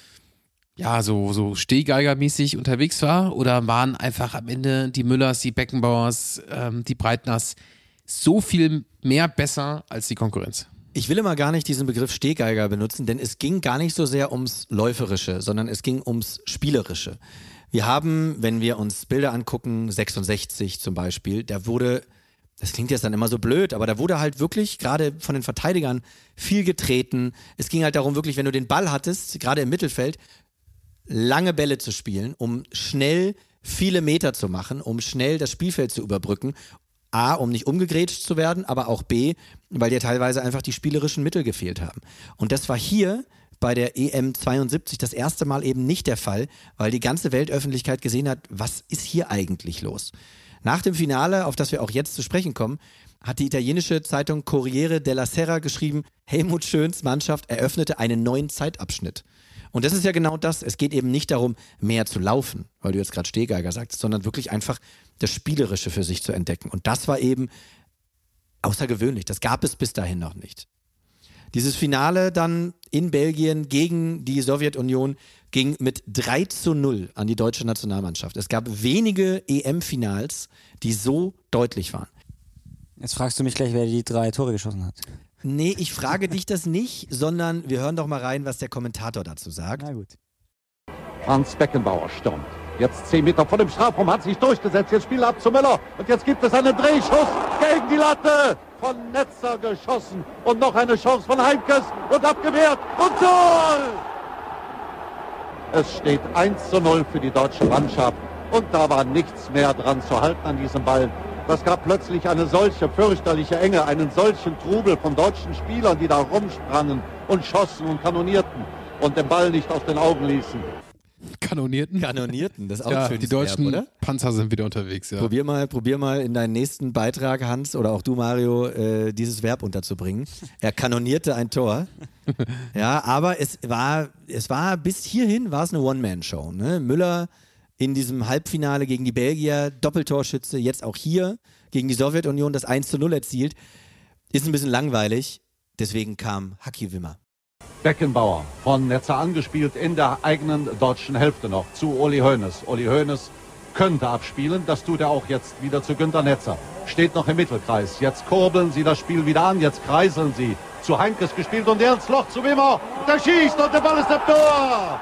Speaker 2: ja, so, so Stehgeigermäßig unterwegs war? Oder waren einfach am Ende die Müllers, die Beckenbauers, ähm, die Breitners so viel mehr besser als die Konkurrenz?
Speaker 3: Ich will immer gar nicht diesen Begriff Stehgeiger benutzen, denn es ging gar nicht so sehr ums Läuferische, sondern es ging ums Spielerische. Wir haben, wenn wir uns Bilder angucken, sechsundsechzig zum Beispiel, da wurde, das klingt jetzt dann immer so blöd, aber da wurde halt wirklich gerade von den Verteidigern viel getreten. Es ging halt darum, wirklich, wenn du den Ball hattest, gerade im Mittelfeld, lange Bälle zu spielen, um schnell viele Meter zu machen, um schnell das Spielfeld zu überbrücken. A, um nicht umgegrätscht zu werden, aber auch B, weil dir teilweise einfach die spielerischen Mittel gefehlt haben. Und das war hier bei der E M zweiundsiebzig das erste Mal eben nicht der Fall, weil die ganze Weltöffentlichkeit gesehen hat, was ist hier eigentlich los? Nach dem Finale, auf das wir auch jetzt zu sprechen kommen, hat die italienische Zeitung Corriere della Sera geschrieben, Helmut Schöns Mannschaft eröffnete einen neuen Zeitabschnitt. Und das ist ja genau das. Es geht eben nicht darum, mehr zu laufen, weil du jetzt gerade Stehgeiger sagst, sondern wirklich einfach das Spielerische für sich zu entdecken. Und das war eben außergewöhnlich. Das gab es bis dahin noch nicht. Dieses Finale dann in Belgien gegen die Sowjetunion ging mit drei zu null an die deutsche Nationalmannschaft. Es gab wenige E M-Finals, die so deutlich waren.
Speaker 4: Jetzt fragst du mich gleich, wer die drei Tore geschossen hat.
Speaker 3: Nee, ich frage dich das nicht, sondern wir hören doch mal rein, was der Kommentator dazu sagt.
Speaker 4: Na gut.
Speaker 6: Franz Beckenbauer stürmt. Jetzt zehn Meter vor dem Strafraum, hat sich durchgesetzt. Jetzt Spiel ab zu Müller. Und jetzt gibt es einen Drehschuss gegen die Latte. Von Netzer geschossen. Und noch eine Chance von Heimkes. Und abgewehrt. Und Tor! Es steht eins zu null für die deutsche Mannschaft. Und da war nichts mehr dran zu halten an diesem Ball. Das gab plötzlich eine solche fürchterliche Enge, einen solchen Trubel von deutschen Spielern, die da rumsprangen und schossen und kanonierten und den Ball nicht aus den Augen ließen.
Speaker 2: Kanonierten?
Speaker 3: Kanonierten, das ist auch
Speaker 2: ja,
Speaker 3: ein schönes
Speaker 2: die deutschen
Speaker 3: Verb, oder?
Speaker 2: Panzer sind wieder unterwegs, ja.
Speaker 3: Probier mal, probier mal in deinen nächsten Beitrag, Hans, oder auch du, Mario, äh, dieses Verb unterzubringen. Er kanonierte ein Tor. Ja, aber es war, es war bis hierhin war es eine One-Man-Show. Ne? Müller in diesem Halbfinale gegen die Belgier, Doppeltorschütze, jetzt auch hier gegen die Sowjetunion das eins zu null erzielt. Ist ein bisschen langweilig, deswegen kam Haki Wimmer.
Speaker 6: Beckenbauer von Netzer angespielt in der eigenen deutschen Hälfte noch zu Uli Hoeneß. Uli Hoeneß könnte abspielen, das tut er auch jetzt wieder zu Günter Netzer. Steht noch im Mittelkreis, jetzt kurbeln sie das Spiel wieder an, jetzt kreiseln sie. Zu Heinkes gespielt und der ins Loch zu Wimmer. Der schießt und der Ball ist im Tor.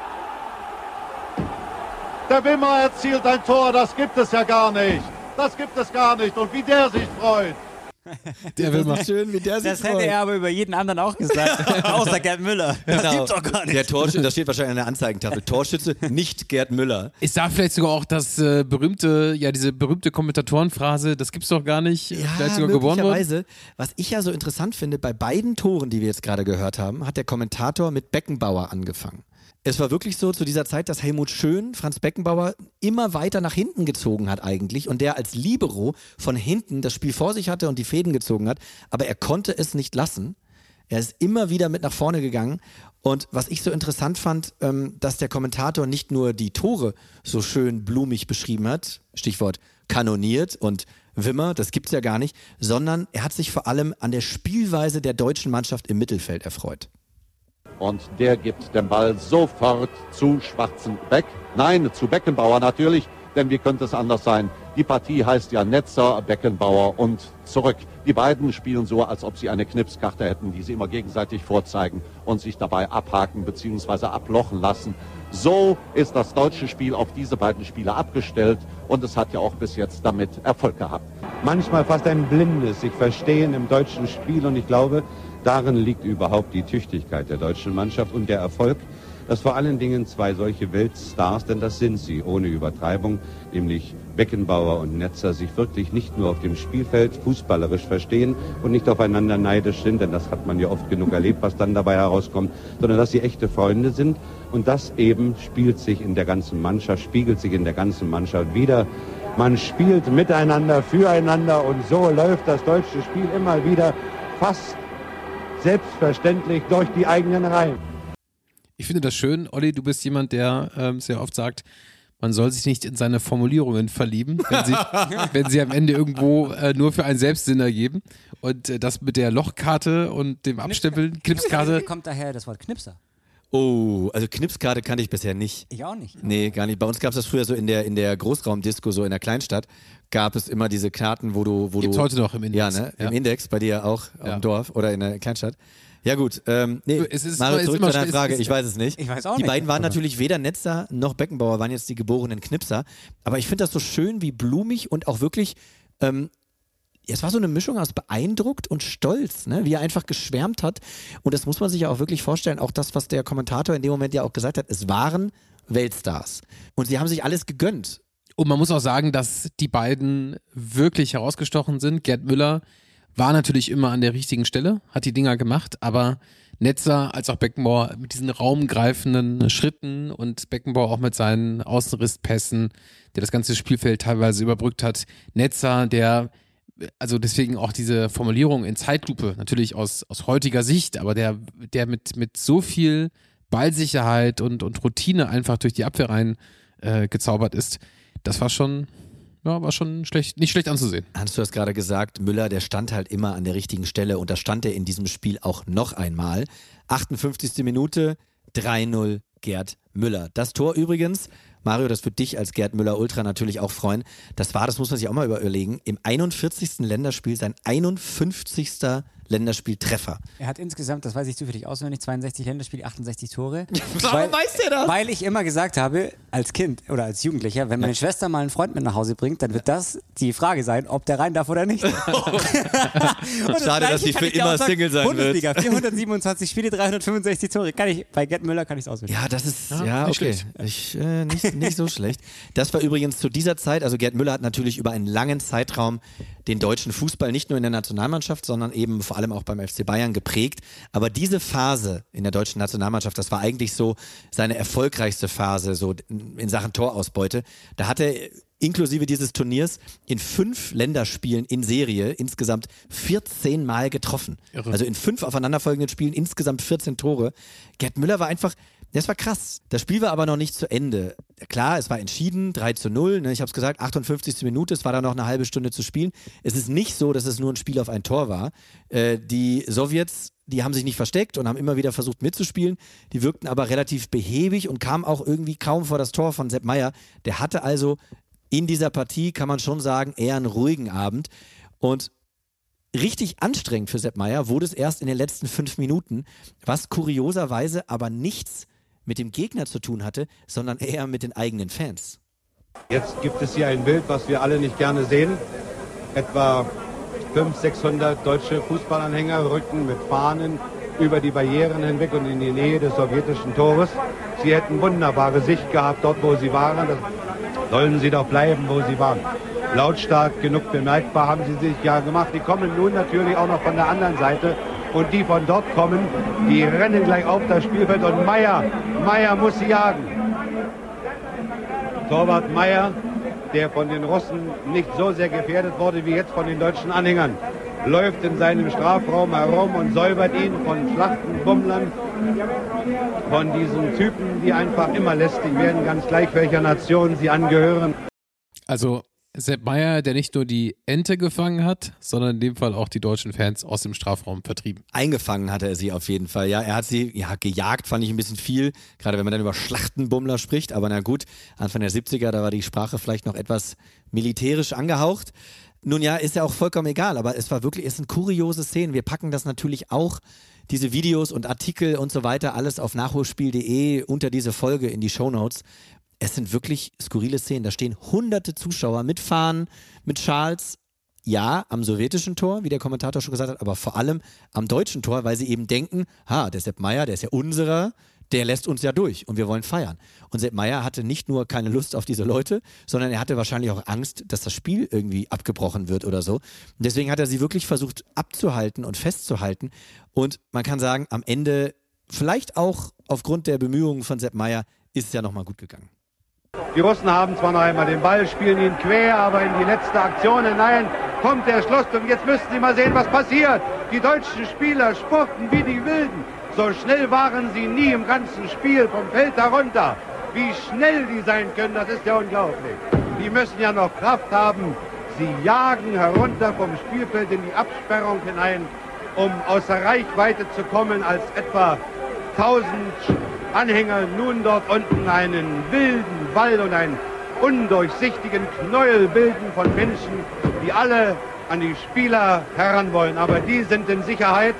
Speaker 6: Der Wimmer erzielt ein Tor, das gibt es ja gar nicht. Das gibt es gar nicht. Und wie der sich freut.
Speaker 3: Der will mal schön, wie der sich
Speaker 4: Das
Speaker 3: freut.
Speaker 4: hätte er aber über jeden anderen auch gesagt, außer Gerd Müller. Das
Speaker 3: Genau.
Speaker 4: gibt's doch gar nicht.
Speaker 3: Der Torschütze, das steht wahrscheinlich an der Anzeigentafel. Torschütze, nicht Gerd Müller.
Speaker 2: Ist da vielleicht sogar auch das äh, berühmte, ja, diese berühmte Kommentatorenphrase, das gibt's doch gar nicht,
Speaker 3: Ja,
Speaker 2: vielleicht sogar geboren worden?
Speaker 3: möglicherweise. Was ich ja so interessant finde, bei beiden Toren, die wir jetzt gerade gehört haben, hat der Kommentator mit Beckenbauer angefangen. Es war wirklich so zu dieser Zeit, dass Helmut Schön Franz Beckenbauer immer weiter nach hinten gezogen hat eigentlich und der als Libero von hinten das Spiel vor sich hatte und die Fäden gezogen hat, aber er konnte es nicht lassen. Er ist immer wieder mit nach vorne gegangen und was ich so interessant fand, ähm, dass der Kommentator nicht nur die Tore so schön blumig beschrieben hat, Stichwort kanoniert und Wimmer, das gibt's ja gar nicht, sondern er hat sich vor allem an der Spielweise der deutschen Mannschaft im Mittelfeld erfreut.
Speaker 6: Und der gibt den Ball sofort zu Schwarzenbeck. Nein, zu Beckenbauer natürlich, denn wie könnte es anders sein? Die Partie heißt ja Netzer, Beckenbauer und zurück. Die beiden spielen so, als ob sie eine Knipskarte hätten, die sie immer gegenseitig vorzeigen und sich dabei abhaken bzw. ablochen lassen. So ist das deutsche Spiel auf diese beiden Spiele abgestellt und es hat ja auch bis jetzt damit Erfolg gehabt.
Speaker 7: Manchmal fast ein blindes sich verstehen im deutschen Spiel und ich glaube, darin liegt überhaupt die Tüchtigkeit der deutschen Mannschaft und der Erfolg, dass vor allen Dingen zwei solche Weltstars, denn das sind sie, ohne Übertreibung, nämlich Beckenbauer und Netzer, sich wirklich nicht nur auf dem Spielfeld fußballerisch verstehen und nicht aufeinander neidisch sind, denn das hat man ja oft genug erlebt, was dann dabei herauskommt, sondern dass sie echte Freunde sind und das eben spielt sich in der ganzen Mannschaft, spiegelt sich in der ganzen Mannschaft wieder. Man spielt miteinander, füreinander und so läuft das deutsche Spiel immer wieder fast selbstverständlich durch die eigenen Reihen.
Speaker 2: Ich finde das schön, Olli, du bist jemand, der ähm, sehr oft sagt, man soll sich nicht in seine Formulierungen verlieben, wenn sie, wenn sie am Ende irgendwo äh, nur für einen selbst Sinn ergeben. Und äh, das mit der Lochkarte und dem Abstempeln, Knipskarte.
Speaker 4: Wie kommt daher das Wort Knipser?
Speaker 3: Oh, also Knipskarte kannte ich bisher nicht.
Speaker 4: Ich auch nicht.
Speaker 3: Nee, gar nicht. Bei uns gab es das früher so in der, in der Großraumdisco, so in der Kleinstadt, gab es immer diese Karten, wo du... Wo
Speaker 2: Gibt's
Speaker 3: du,
Speaker 2: heute noch im Index.
Speaker 3: Ja, ne?
Speaker 2: Ja.
Speaker 3: Im Index, bei dir auch,
Speaker 2: Ja.
Speaker 3: am Dorf oder in der Kleinstadt. Ja gut, ähm, nee,
Speaker 2: Es ist-
Speaker 3: Mario,
Speaker 2: es ist
Speaker 3: zurück
Speaker 2: immer
Speaker 3: zu deiner
Speaker 2: schwer-
Speaker 3: Frage,
Speaker 2: es ist-
Speaker 3: ich weiß es nicht.
Speaker 4: Ich weiß auch
Speaker 3: Die
Speaker 4: nicht.
Speaker 3: beiden waren natürlich weder Netzer noch Beckenbauer, waren jetzt die geborenen Knipser, aber ich finde das so schön, wie blumig und auch wirklich, ähm, es war so eine Mischung aus beeindruckt und stolz, ne? Wie er einfach geschwärmt hat und das muss man sich ja auch wirklich vorstellen, auch das, was der Kommentator in dem Moment ja auch gesagt hat, es waren Weltstars und sie haben sich alles gegönnt.
Speaker 2: Und man muss auch sagen, dass die beiden wirklich herausgestochen sind. Gerd Müller war natürlich immer an der richtigen Stelle, hat die Dinger gemacht, aber Netzer als auch Beckenbauer mit diesen raumgreifenden Schritten und Beckenbauer auch mit seinen Außenrisspässen, der das ganze Spielfeld teilweise überbrückt hat. Netzer, der, also deswegen auch diese Formulierung in Zeitlupe, natürlich aus, aus heutiger Sicht, aber der, der mit, mit so viel Ballsicherheit und, und Routine einfach durch die Abwehr rein äh, gezaubert ist, das war schon... Ja, war schon schlecht, nicht schlecht anzusehen.
Speaker 3: Hans, du hast gerade gesagt, Müller, der stand halt immer an der richtigen Stelle und da stand er in diesem Spiel auch noch einmal. achtundfünfzigste Minute, drei null Gerd Müller. Das Tor übrigens, Mario, das wird dich als Gerd Müller Ultra natürlich auch freuen, das war, das muss man sich auch mal überlegen, im einundvierzigsten Länderspiel sein einundfünfzigster Länderspieltreffer.
Speaker 4: Er hat insgesamt, das weiß ich zufällig auswendig, zweiundsechzig Länderspiele, achtundsechzig Tore.
Speaker 3: Warum weiß der das?
Speaker 4: Weil ich immer gesagt habe, als Kind oder als Jugendlicher, wenn meine Schwester mal einen Freund mit nach Hause bringt, dann wird das die Frage sein, ob der rein darf oder nicht. Und das
Speaker 3: Schade, dass
Speaker 4: Gleiche
Speaker 3: sie
Speaker 4: kann
Speaker 3: für
Speaker 4: ich dir
Speaker 3: immer
Speaker 4: auch sagen.
Speaker 3: Single sein wird.
Speaker 4: Bundesliga, vierhundertsiebenundzwanzig Spiele, dreihundertfünfundsechzig Tore. Kann ich, bei Gerd Müller kann ich es auswendig.
Speaker 3: Ja, das ist, ja,
Speaker 2: Ja, nicht
Speaker 3: okay.
Speaker 2: schlecht.
Speaker 3: Ich, äh, nicht, nicht so schlecht. Das war übrigens zu dieser Zeit, also Gerd Müller hat natürlich über einen langen Zeitraum den deutschen Fußball nicht nur in der Nationalmannschaft, sondern eben vor allem auch beim F C Bayern geprägt. Aber diese Phase in der deutschen Nationalmannschaft, das war eigentlich so seine erfolgreichste Phase so in Sachen Torausbeute. Da hat er inklusive dieses Turniers in fünf Länderspielen in Serie insgesamt vierzehn Mal getroffen.
Speaker 2: Irre.
Speaker 3: Also in fünf aufeinanderfolgenden Spielen insgesamt vierzehn Tore. Gerd Müller war einfach, das war krass. Das Spiel war aber noch nicht zu Ende. Klar, es war entschieden, drei zu null. Ne? Ich habe es gesagt, achtundfünfzigste Minute, es war da noch eine halbe Stunde zu spielen. Es ist nicht so, dass es nur ein Spiel auf ein Tor war. Äh, die Sowjets, die haben sich nicht versteckt und haben immer wieder versucht mitzuspielen. Die wirkten aber relativ behäbig und kamen auch irgendwie kaum vor das Tor von Sepp Maier. Der hatte also in dieser Partie, kann man schon sagen, eher einen ruhigen Abend. Und richtig anstrengend für Sepp Maier wurde es erst in den letzten fünf Minuten, was kurioserweise aber nichts mit dem Gegner zu tun hatte, sondern eher mit den eigenen Fans.
Speaker 7: Jetzt gibt es hier ein Bild, was wir alle nicht gerne sehen. Etwa fünfhundert, sechshundert deutsche Fußballanhänger rückten mit Fahnen über die Barrieren hinweg und in die Nähe des sowjetischen Tores. Sie hätten wunderbare Sicht gehabt dort, wo sie waren. Das sollen sie doch bleiben, wo sie waren. Lautstark genug bemerkbar haben sie sich ja gemacht. Die kommen nun natürlich auch noch von der anderen Seite. Und die von dort kommen, die rennen gleich auf das Spielfeld. Und Maier, Maier muss sie jagen. Torwart Maier, der von den Russen nicht so sehr gefährdet wurde wie jetzt von den deutschen Anhängern, läuft in seinem Strafraum herum und säubert ihn von flachen Bummlern, von diesen Typen, die einfach immer lästig werden, ganz gleich welcher Nation sie angehören.
Speaker 2: Also Sepp Maier, der nicht nur die Ente gefangen hat, sondern in dem Fall auch die deutschen Fans aus dem Strafraum vertrieben.
Speaker 3: Eingefangen hatte er sie auf jeden Fall. Ja, er hat sie ja, gejagt, fand ich ein bisschen viel, gerade wenn man dann über Schlachtenbummler spricht. Aber na gut, Anfang der siebziger, da war die Sprache vielleicht noch etwas militärisch angehaucht. Nun ja, ist ja auch vollkommen egal, aber es war wirklich, es sind kuriose Szenen. Wir packen das natürlich auch, diese Videos und Artikel und so weiter, alles auf nachholspiel punkt de unter diese Folge in die Shownotes. Es sind wirklich skurrile Szenen. Da stehen hunderte Zuschauer mit Fahnen, mit Schals. Ja, am sowjetischen Tor, wie der Kommentator schon gesagt hat, aber vor allem am deutschen Tor, weil sie eben denken, ha, der Sepp Maier, der ist ja unserer, der lässt uns ja durch und wir wollen feiern. Und Sepp Maier hatte nicht nur keine Lust auf diese Leute, sondern er hatte wahrscheinlich auch Angst, dass das Spiel irgendwie abgebrochen wird oder so. Und deswegen hat er sie wirklich versucht abzuhalten und festzuhalten. Und man kann sagen, am Ende, vielleicht auch aufgrund der Bemühungen von Sepp Maier, ist es ja nochmal gut gegangen.
Speaker 5: Die Russen haben zwar noch einmal den Ball, spielen ihn quer, aber in die letzte Aktion hinein kommt der Schlusspfiff. Jetzt müssen Sie mal sehen, was passiert. Die deutschen Spieler spurten wie die Wilden. So schnell waren sie nie im ganzen Spiel vom Feld herunter. Wie schnell die sein können, das ist ja unglaublich. Die müssen ja noch Kraft haben. Sie jagen herunter vom Spielfeld in die Absperrung hinein, um außer Reichweite zu kommen, als etwa tausend Anhänger nun dort unten einen wilden Wall und einen undurchsichtigen Knäuel bilden von Menschen, die alle an die Spieler heran wollen. Aber die sind in Sicherheit.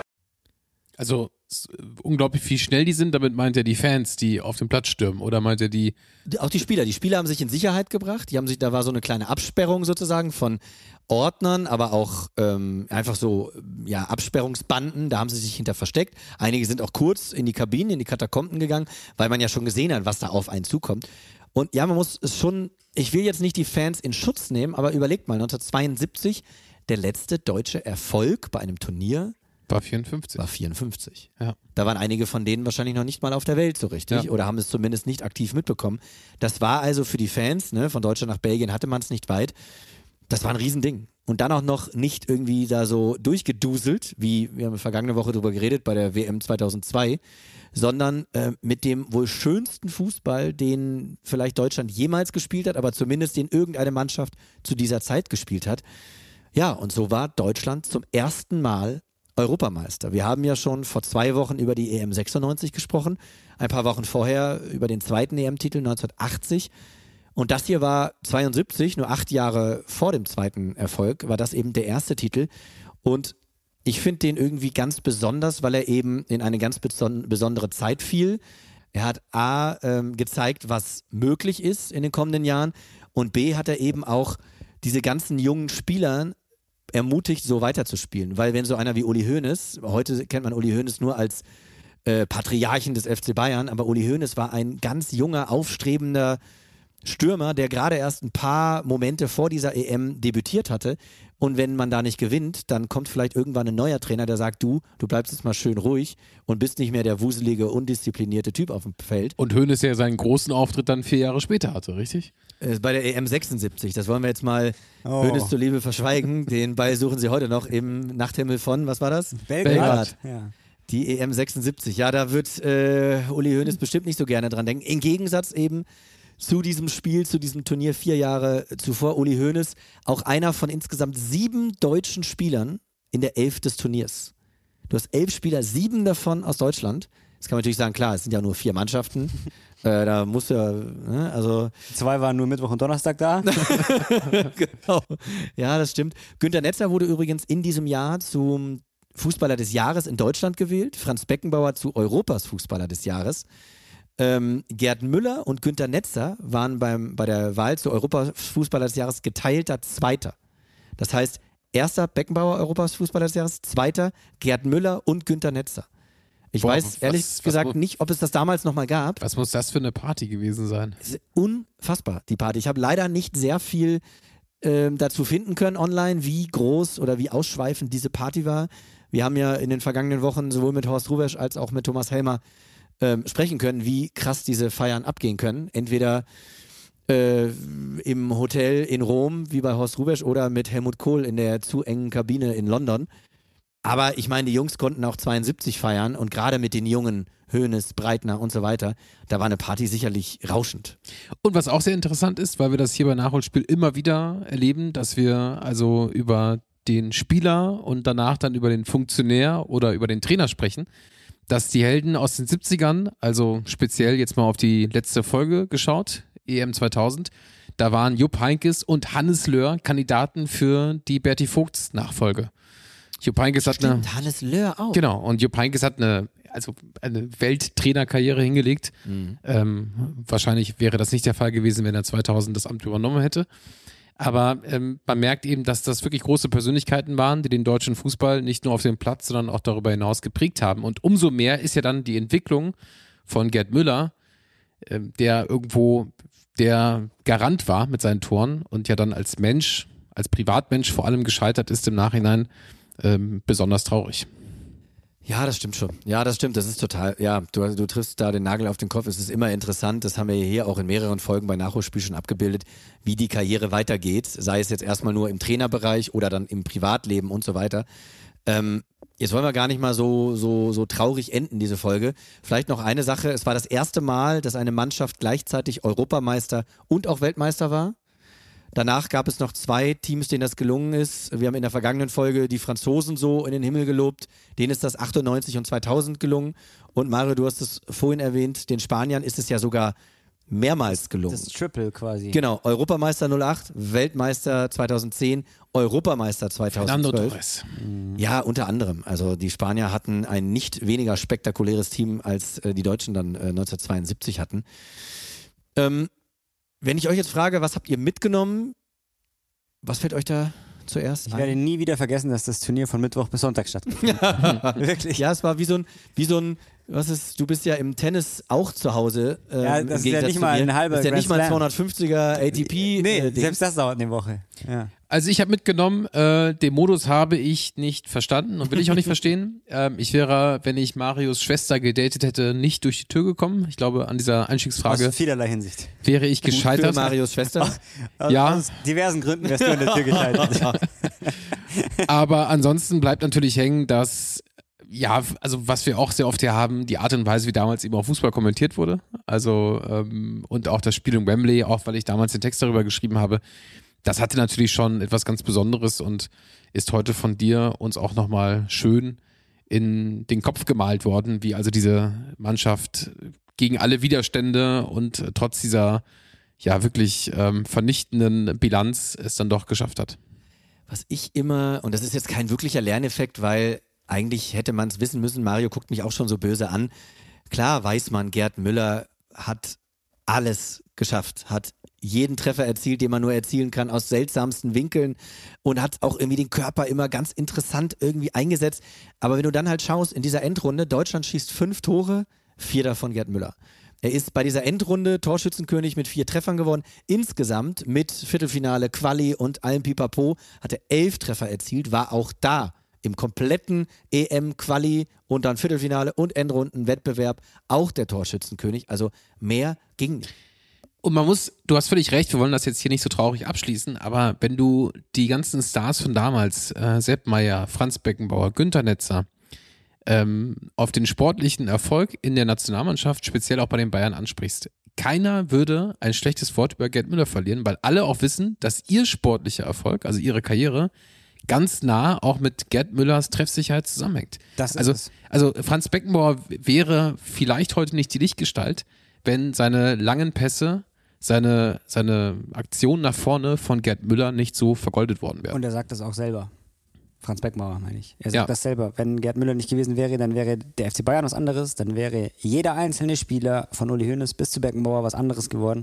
Speaker 2: Also unglaublich, wie schnell die sind, damit meint er die Fans, die auf den Platz stürmen, oder meint er die...
Speaker 3: Auch die Spieler. Die Spieler haben sich in Sicherheit gebracht. Die haben sich, da war so eine kleine Absperrung sozusagen von Ordnern, aber auch ähm, einfach so ja, Absperrungsbanden. Da haben sie sich hinter versteckt. Einige sind auch kurz in die Kabinen, in die Katakomben gegangen, weil man ja schon gesehen hat, was da auf einen zukommt. Und ja, man muss es schon, ich will jetzt nicht die Fans in Schutz nehmen, aber überlegt mal, neunzehnhundertzweiundsiebzig, der letzte deutsche Erfolg bei einem Turnier
Speaker 2: War vierundfünfzig.
Speaker 3: War vierundfünfzig.
Speaker 2: Ja.
Speaker 3: Da waren einige von denen wahrscheinlich noch nicht mal auf der Welt so richtig
Speaker 2: Ja.
Speaker 3: oder haben es zumindest nicht aktiv mitbekommen. Das war also für die Fans, ne, von Deutschland nach Belgien hatte man es nicht weit. Das war ein Riesending. Und dann auch noch nicht irgendwie da so durchgeduselt, wie wir haben vergangene Woche drüber geredet bei der W M zweitausendzwei, sondern äh, mit dem wohl schönsten Fußball, den vielleicht Deutschland jemals gespielt hat, aber zumindest den irgendeine Mannschaft zu dieser Zeit gespielt hat. Ja, und so war Deutschland zum ersten Mal Europameister. Wir haben ja schon vor zwei Wochen über die E M sechsundneunzig gesprochen, ein paar Wochen vorher über den zweiten E M-Titel neunzehnhundertachtzig. Und das hier war zweiundsiebzig, nur acht Jahre vor dem zweiten Erfolg, war das eben der erste Titel. Und ich finde den irgendwie ganz besonders, weil er eben in eine ganz beson- besondere Zeit fiel. Er hat A, ähm, gezeigt, was möglich ist in den kommenden Jahren, und B, hat er eben auch diese ganzen jungen Spielern ermutigt, so weiterzuspielen. Weil wenn so einer wie Uli Hoeneß, heute kennt man Uli Hoeneß nur als äh, Patriarchen des F C Bayern, aber Uli Hoeneß war ein ganz junger, aufstrebender Stürmer, der gerade erst ein paar Momente vor dieser E M debütiert hatte. Und wenn man da nicht gewinnt, dann kommt vielleicht irgendwann ein neuer Trainer, der sagt, du, du bleibst jetzt mal schön ruhig und bist nicht mehr der wuselige, undisziplinierte Typ auf dem Feld.
Speaker 2: Und Hoeneß ja seinen großen Auftritt dann vier Jahre später hatte, richtig?
Speaker 3: Äh, Bei der E M sechsundsiebzig, das wollen wir jetzt mal
Speaker 4: Oh.
Speaker 3: Hoeneß zuliebe verschweigen. Den Ball suchen sie heute noch im Nachthimmel von, was war das?
Speaker 4: Belgrad. Ja.
Speaker 3: Die E M sechsundsiebzig. Ja, da wird äh, Uli Hoeneß bestimmt nicht so gerne dran denken. Im Gegensatz eben zu diesem Spiel, zu diesem Turnier vier Jahre zuvor, Uli Hoeneß, auch einer von insgesamt sieben deutschen Spielern in der Elf des Turniers. Du hast elf Spieler, sieben davon aus Deutschland. Jetzt kann man natürlich sagen, klar, es sind ja nur vier Mannschaften. äh, da muss ja, ne, also
Speaker 4: Zwei waren nur Mittwoch und Donnerstag da.
Speaker 3: genau. Ja, das stimmt. Günter Netzer wurde übrigens in diesem Jahr zum Fußballer des Jahres in Deutschland gewählt. Franz Beckenbauer zu Europas Fußballer des Jahres. Ähm, Gerd Müller und Günter Netzer waren beim, bei der Wahl zu Europas Fußballer des Jahres geteilter Zweiter. Das heißt, erster Beckenbauer Europas Fußballer des Jahres, zweiter Gerd Müller und Günter Netzer. Ich
Speaker 2: Boah,
Speaker 3: weiß
Speaker 2: was-
Speaker 3: ehrlich
Speaker 2: was-
Speaker 3: gesagt
Speaker 2: was-
Speaker 3: nicht, ob es das damals nochmal gab.
Speaker 2: Was muss das für eine Party gewesen sein?
Speaker 3: Es ist unfassbar, die Party. Ich habe leider nicht sehr viel ähm, dazu finden können online, wie groß oder wie ausschweifend diese Party war. Wir haben ja in den vergangenen Wochen sowohl mit Horst Ruwesch als auch mit Thomas Helmer ähm, sprechen können, wie krass diese Feiern abgehen können. Entweder äh, im Hotel in Rom, wie bei Horst Ruwesch, oder mit Helmut Kohl in der zu engen Kabine in London. Aber ich meine, die Jungs konnten auch zweiundsiebzig feiern und gerade mit den Jungen, Hoeneß, Breitner und so weiter, da war eine Party sicherlich rauschend.
Speaker 2: Und was auch sehr interessant ist, weil wir das hier bei Nachholspiel immer wieder erleben, dass wir also über den Spieler und danach dann über den Funktionär oder über den Trainer sprechen, dass die Helden aus den siebzigern, also speziell jetzt mal auf die letzte Folge geschaut, E M zweitausend, da waren Jupp Heynckes und Hannes Löhr Kandidaten für die Berti Vogts Nachfolge. Jupp Heynckes hat
Speaker 3: Stimmt,
Speaker 2: eine,
Speaker 3: Hannes Löhr auch.
Speaker 2: genau, und Jupp Heynckes hat eine, also eine Welttrainerkarriere hingelegt. Mhm. Ähm, wahrscheinlich wäre das nicht der Fall gewesen, wenn er zweitausend das Amt übernommen hätte. Aber ähm, man merkt eben, dass das wirklich große Persönlichkeiten waren, die den deutschen Fußball nicht nur auf dem Platz, sondern auch darüber hinaus geprägt haben. Und umso mehr ist ja dann die Entwicklung von Gerd Müller, äh, der irgendwo der Garant war mit seinen Toren und ja dann als Mensch, als Privatmensch vor allem gescheitert ist im Nachhinein, ähm, besonders traurig.
Speaker 3: Ja, das stimmt schon. Ja, das stimmt. Das ist total, ja, du, du triffst da den Nagel auf den Kopf. Es ist immer interessant, das haben wir hier auch in mehreren Folgen bei Nachholspiel schon abgebildet, wie die Karriere weitergeht, sei es jetzt erstmal nur im Trainerbereich oder dann im Privatleben und so weiter. Ähm, jetzt wollen wir gar nicht mal so, so, so traurig enden, diese Folge. Vielleicht noch eine Sache. Es war das erste Mal, dass eine Mannschaft gleichzeitig Europameister und auch Weltmeister war. Danach gab es noch zwei Teams, denen das gelungen ist. Wir haben in der vergangenen Folge die Franzosen so in den Himmel gelobt. Denen ist das achtundneunzig und zweitausend gelungen. Und Mario, du hast es vorhin erwähnt, den Spaniern ist es ja sogar mehrmals gelungen.
Speaker 4: Das Triple quasi.
Speaker 3: Genau, Europameister null acht, Weltmeister zweitausendzehn, Europameister zweitausendzwölf. Ja, unter anderem. Also die Spanier hatten ein nicht weniger spektakuläres Team, als äh, die Deutschen dann äh, neunzehnhundertzweiundsiebzig hatten. Ähm, Wenn ich euch jetzt frage, was habt ihr mitgenommen, was fällt euch da zuerst
Speaker 4: Ich
Speaker 3: ein?
Speaker 4: werde nie wieder vergessen, dass das Turnier von Mittwoch bis Sonntag stattfindet. Wirklich.
Speaker 3: Ja, es war wie so ein, wie so ein, was ist, du bist ja im Tennis auch zu Hause. Ähm,
Speaker 4: Ja,
Speaker 3: im
Speaker 4: das ist ja
Speaker 3: Gegensatz
Speaker 4: nicht
Speaker 3: zu
Speaker 4: mal
Speaker 3: mir.
Speaker 4: ein halber
Speaker 3: Das ist ja nicht mal
Speaker 4: Grand Slam.
Speaker 3: zweihundertfünfziger A T P.
Speaker 4: Nee,
Speaker 3: äh, Ding.
Speaker 4: selbst das dauert eine Woche. Ja.
Speaker 2: Also ich habe mitgenommen, äh, den Modus habe ich nicht verstanden und will ich auch nicht verstehen. Ähm, ich wäre, wenn ich Marios Schwester gedatet hätte, nicht durch die Tür gekommen. Ich glaube, an dieser Einstiegsfrage
Speaker 4: Aus vielerlei Hinsicht.
Speaker 2: wäre ich
Speaker 3: Gut
Speaker 2: gescheitert.
Speaker 3: für Marios Schwester.
Speaker 4: Aus,
Speaker 2: Ja.
Speaker 4: aus diversen Gründen wärst du in der Tür gescheitert.
Speaker 2: Aber ansonsten bleibt natürlich hängen, dass, ja, also was wir auch sehr oft hier haben, die Art und Weise, wie damals eben auch Fußball kommentiert wurde. Also, ähm, und auch das Spiel in Wembley, auch weil ich damals den Text darüber geschrieben habe. Das hatte natürlich schon etwas ganz Besonderes und ist heute von dir uns auch nochmal schön in den Kopf gemalt worden, wie also diese Mannschaft gegen alle Widerstände und trotz dieser ja wirklich ähm, vernichtenden Bilanz es dann doch geschafft hat.
Speaker 3: Was ich immer, und das ist jetzt kein wirklicher Lerneffekt, weil eigentlich hätte man es wissen müssen, Mario guckt mich auch schon so böse an. Klar weiß man, Gerd Müller hat alles geschafft, hat jeden Treffer erzielt, den man nur erzielen kann, aus seltsamsten Winkeln und hat auch irgendwie den Körper immer ganz interessant irgendwie eingesetzt. Aber wenn du dann halt schaust, in dieser Endrunde, Deutschland schießt fünf Tore, vier davon Gerd Müller. Er ist bei dieser Endrunde Torschützenkönig mit vier Treffern geworden. Insgesamt mit Viertelfinale, Quali und allem Pipapo hat er elf Treffer erzielt, war auch da im kompletten E M-Quali und dann Viertelfinale und Endrundenwettbewerb auch der Torschützenkönig. Also mehr ging nicht.
Speaker 2: Und man muss, du hast völlig recht, wir wollen das jetzt hier nicht so traurig abschließen, aber wenn du die ganzen Stars von damals, äh, Sepp Maier, Franz Beckenbauer, Günter Netzer, ähm, auf den sportlichen Erfolg in der Nationalmannschaft, speziell auch bei den Bayern ansprichst, keiner würde ein schlechtes Wort über Gerd Müller verlieren, weil alle auch wissen, dass ihr sportlicher Erfolg, also ihre Karriere, ganz nah auch mit Gerd Müllers Treffsicherheit zusammenhängt.
Speaker 4: Das ist
Speaker 2: also,
Speaker 4: es.
Speaker 2: also Franz Beckenbauer wäre vielleicht heute nicht die Lichtgestalt, wenn seine langen Pässe, seine, seine Aktion nach vorne von Gerd Müller nicht so vergoldet worden wären.
Speaker 4: Und er sagt das auch selber. Franz Beckenbauer, meine ich. Er sagt
Speaker 2: Ja.
Speaker 4: das selber. Wenn Gerd Müller nicht gewesen wäre, dann wäre der F C Bayern was anderes, dann wäre jeder einzelne Spieler von Uli Hoeneß bis zu Beckenbauer was anderes geworden.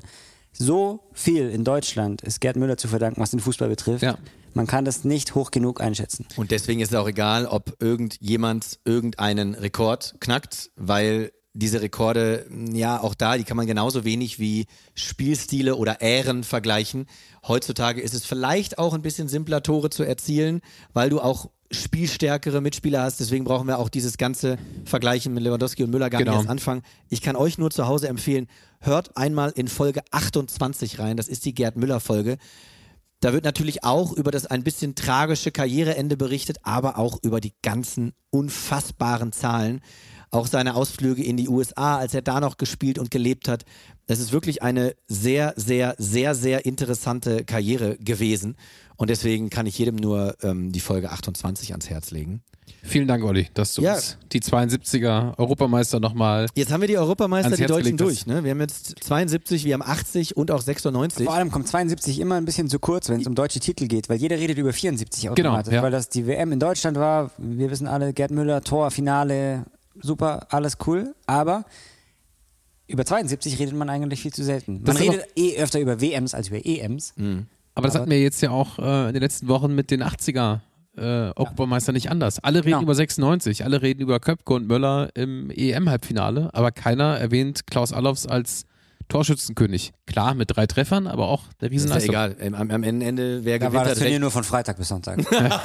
Speaker 4: So viel in Deutschland ist Gerd Müller zu verdanken, was den Fußball betrifft.
Speaker 2: Ja.
Speaker 4: Man kann das nicht hoch genug einschätzen.
Speaker 3: Und deswegen ist es auch egal, ob irgendjemand irgendeinen Rekord knackt, weil diese Rekorde, ja, auch da, die kann man genauso wenig wie Spielstile oder Ähren vergleichen. Heutzutage ist es vielleicht auch ein bisschen simpler, Tore zu erzielen, weil du auch spielstärkere Mitspieler hast. Deswegen brauchen wir auch dieses ganze Vergleichen mit Lewandowski und Müller gar
Speaker 2: Genau.
Speaker 3: nicht erst anfangen. Ich kann euch nur zu Hause empfehlen, hört einmal in Folge achtundzwanzig rein. Das ist die Gerd Müller-Folge. Da wird natürlich auch über das ein bisschen tragische Karriereende berichtet, aber auch über die ganzen unfassbaren Zahlen. Auch seine Ausflüge in die U S A, als er da noch gespielt und gelebt hat. Es ist wirklich eine sehr, sehr, sehr, sehr interessante Karriere gewesen. Und deswegen kann ich jedem nur ähm, die Folge achtundzwanzig ans Herz legen.
Speaker 2: Vielen Dank, Olli, dass du
Speaker 3: Ja.
Speaker 2: uns die zweiundsiebziger Europameister nochmal.
Speaker 3: Jetzt haben wir die Europameister,
Speaker 2: ans
Speaker 3: die
Speaker 2: Herz
Speaker 3: Deutschen
Speaker 2: gelegt
Speaker 3: durch.
Speaker 2: hast.
Speaker 3: Ne? Wir haben jetzt zweiundsiebzig, wir haben achtzig und auch sechsundneunzig.
Speaker 4: Vor allem kommt zweiundsiebzig immer ein bisschen zu kurz, wenn es um deutsche Titel geht, weil jeder redet über vierundsiebzig automatisch,
Speaker 2: Genau, ja.
Speaker 4: weil das die W M in Deutschland war. Wir wissen alle, Gerd Müller, Tor, Finale, super, alles cool, aber über zweiundsiebzig redet man eigentlich viel zu selten.
Speaker 2: Das
Speaker 4: Man
Speaker 2: ist
Speaker 4: redet eh öfter über W Ms als über E Ms.
Speaker 2: Aber das hatten wir jetzt ja auch äh, in den letzten Wochen mit den achtziger äh, Europameister nicht anders. Alle reden
Speaker 4: Genau.
Speaker 2: über sechsundneunzig, alle reden über Köpke und Möller im E M-Halbfinale, aber keiner erwähnt Klaus Allofs als Torschützenkönig. Klar, mit drei Treffern, aber auch eine
Speaker 3: Ist ja
Speaker 2: Riesenleistung.
Speaker 3: egal. Am, am Ende, wer
Speaker 4: Da
Speaker 3: gewinnt,
Speaker 4: war das
Speaker 3: hat
Speaker 4: Turnier
Speaker 3: recht.
Speaker 4: nur von Freitag bis Sonntag.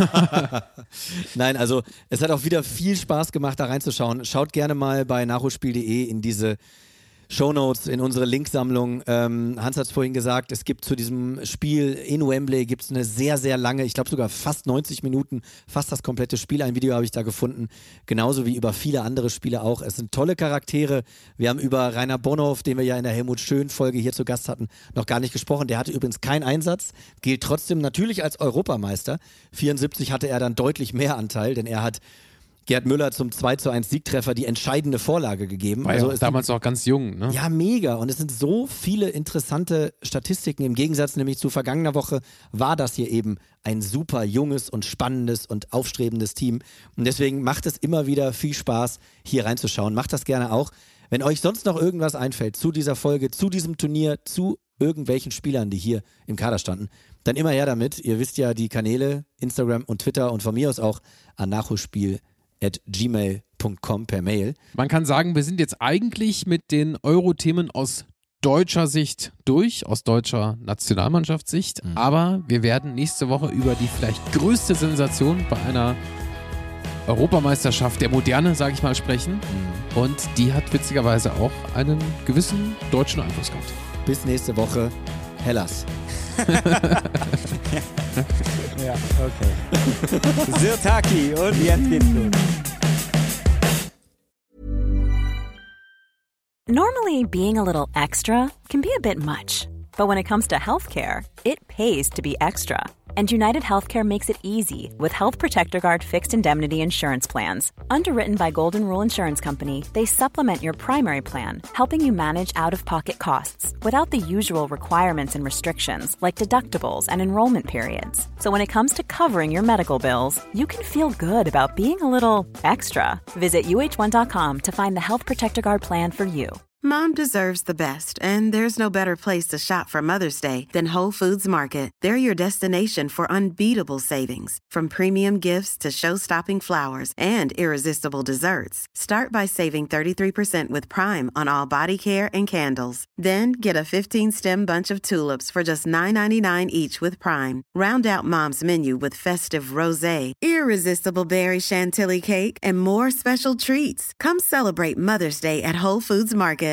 Speaker 3: Nein, also es hat auch wieder viel Spaß gemacht, da reinzuschauen. Schaut gerne mal bei nachholspiel punkt de in diese Shownotes, in unsere Linksammlung. Ähm, Hans hat es vorhin gesagt, es gibt zu diesem Spiel in Wembley gibt's eine sehr, sehr lange, ich glaube sogar fast neunzig Minuten, fast das komplette Spiel. Ein Video habe ich da gefunden, genauso wie über viele andere Spiele auch. Es sind tolle Charaktere. Wir haben über Rainer Bonhoff, den wir ja in der Helmut Schön-Folge hier zu Gast hatten, noch gar nicht gesprochen. Der hatte übrigens keinen Einsatz, gilt trotzdem natürlich als Europameister. vierundsiebzig hatte er dann deutlich mehr Anteil, denn er hat Gerd Müller zum zwei zu eins Siegtreffer die entscheidende Vorlage gegeben.
Speaker 2: War ja
Speaker 3: also
Speaker 2: auch
Speaker 3: es
Speaker 2: damals auch ganz jung, ne?
Speaker 3: ja, mega. Und es sind so viele interessante Statistiken. Im Gegensatz nämlich zu vergangener Woche war das hier eben ein super junges und spannendes und aufstrebendes Team. Und deswegen macht es immer wieder viel Spaß, hier reinzuschauen. Macht das gerne auch. Wenn euch sonst noch irgendwas einfällt zu dieser Folge, zu diesem Turnier, zu irgendwelchen Spielern, die hier im Kader standen, dann immer her damit. Ihr wisst ja die Kanäle, Instagram und Twitter und von mir aus auch an nachholspiel at gmail punkt com per Mail.
Speaker 2: Man kann sagen, wir sind jetzt eigentlich mit den Euro-Themen aus deutscher Sicht durch, aus deutscher Nationalmannschaftssicht,
Speaker 3: Mhm.
Speaker 2: aber wir werden nächste Woche über die vielleicht größte Sensation bei einer Europameisterschaft der Moderne, sage ich mal, sprechen.
Speaker 3: Mhm.
Speaker 2: Und die hat witzigerweise auch einen gewissen deutschen Einfluss gehabt.
Speaker 3: Bis nächste Woche. Hellas.
Speaker 4: Ja, okay. Sirtaki und jetzt geht's los.
Speaker 8: Normally, being a little extra can be a bit much, but when it comes to healthcare, it pays to be extra. And United Healthcare makes it easy with Health Protector Guard fixed indemnity insurance plans. Underwritten by Golden Rule Insurance Company, they supplement your primary plan, helping you manage out-of-pocket costs without the usual requirements and restrictions like deductibles and enrollment periods. So when it comes to covering your medical bills, you can feel good about being a little extra. Visit U H one dot com to find the Health Protector Guard plan for you.
Speaker 9: Mom deserves the best, and there's no better place to shop for Mother's Day than Whole Foods Market. They're your destination for unbeatable savings, from premium gifts to show-stopping flowers and irresistible desserts. Start by saving thirty-three percent with Prime on all body care and candles. Then get a fifteen-stem bunch of tulips for just nine ninety-nine each with Prime. Round out Mom's menu with festive rosé, irresistible berry chantilly cake, and more special treats. Come celebrate Mother's Day at Whole Foods Market.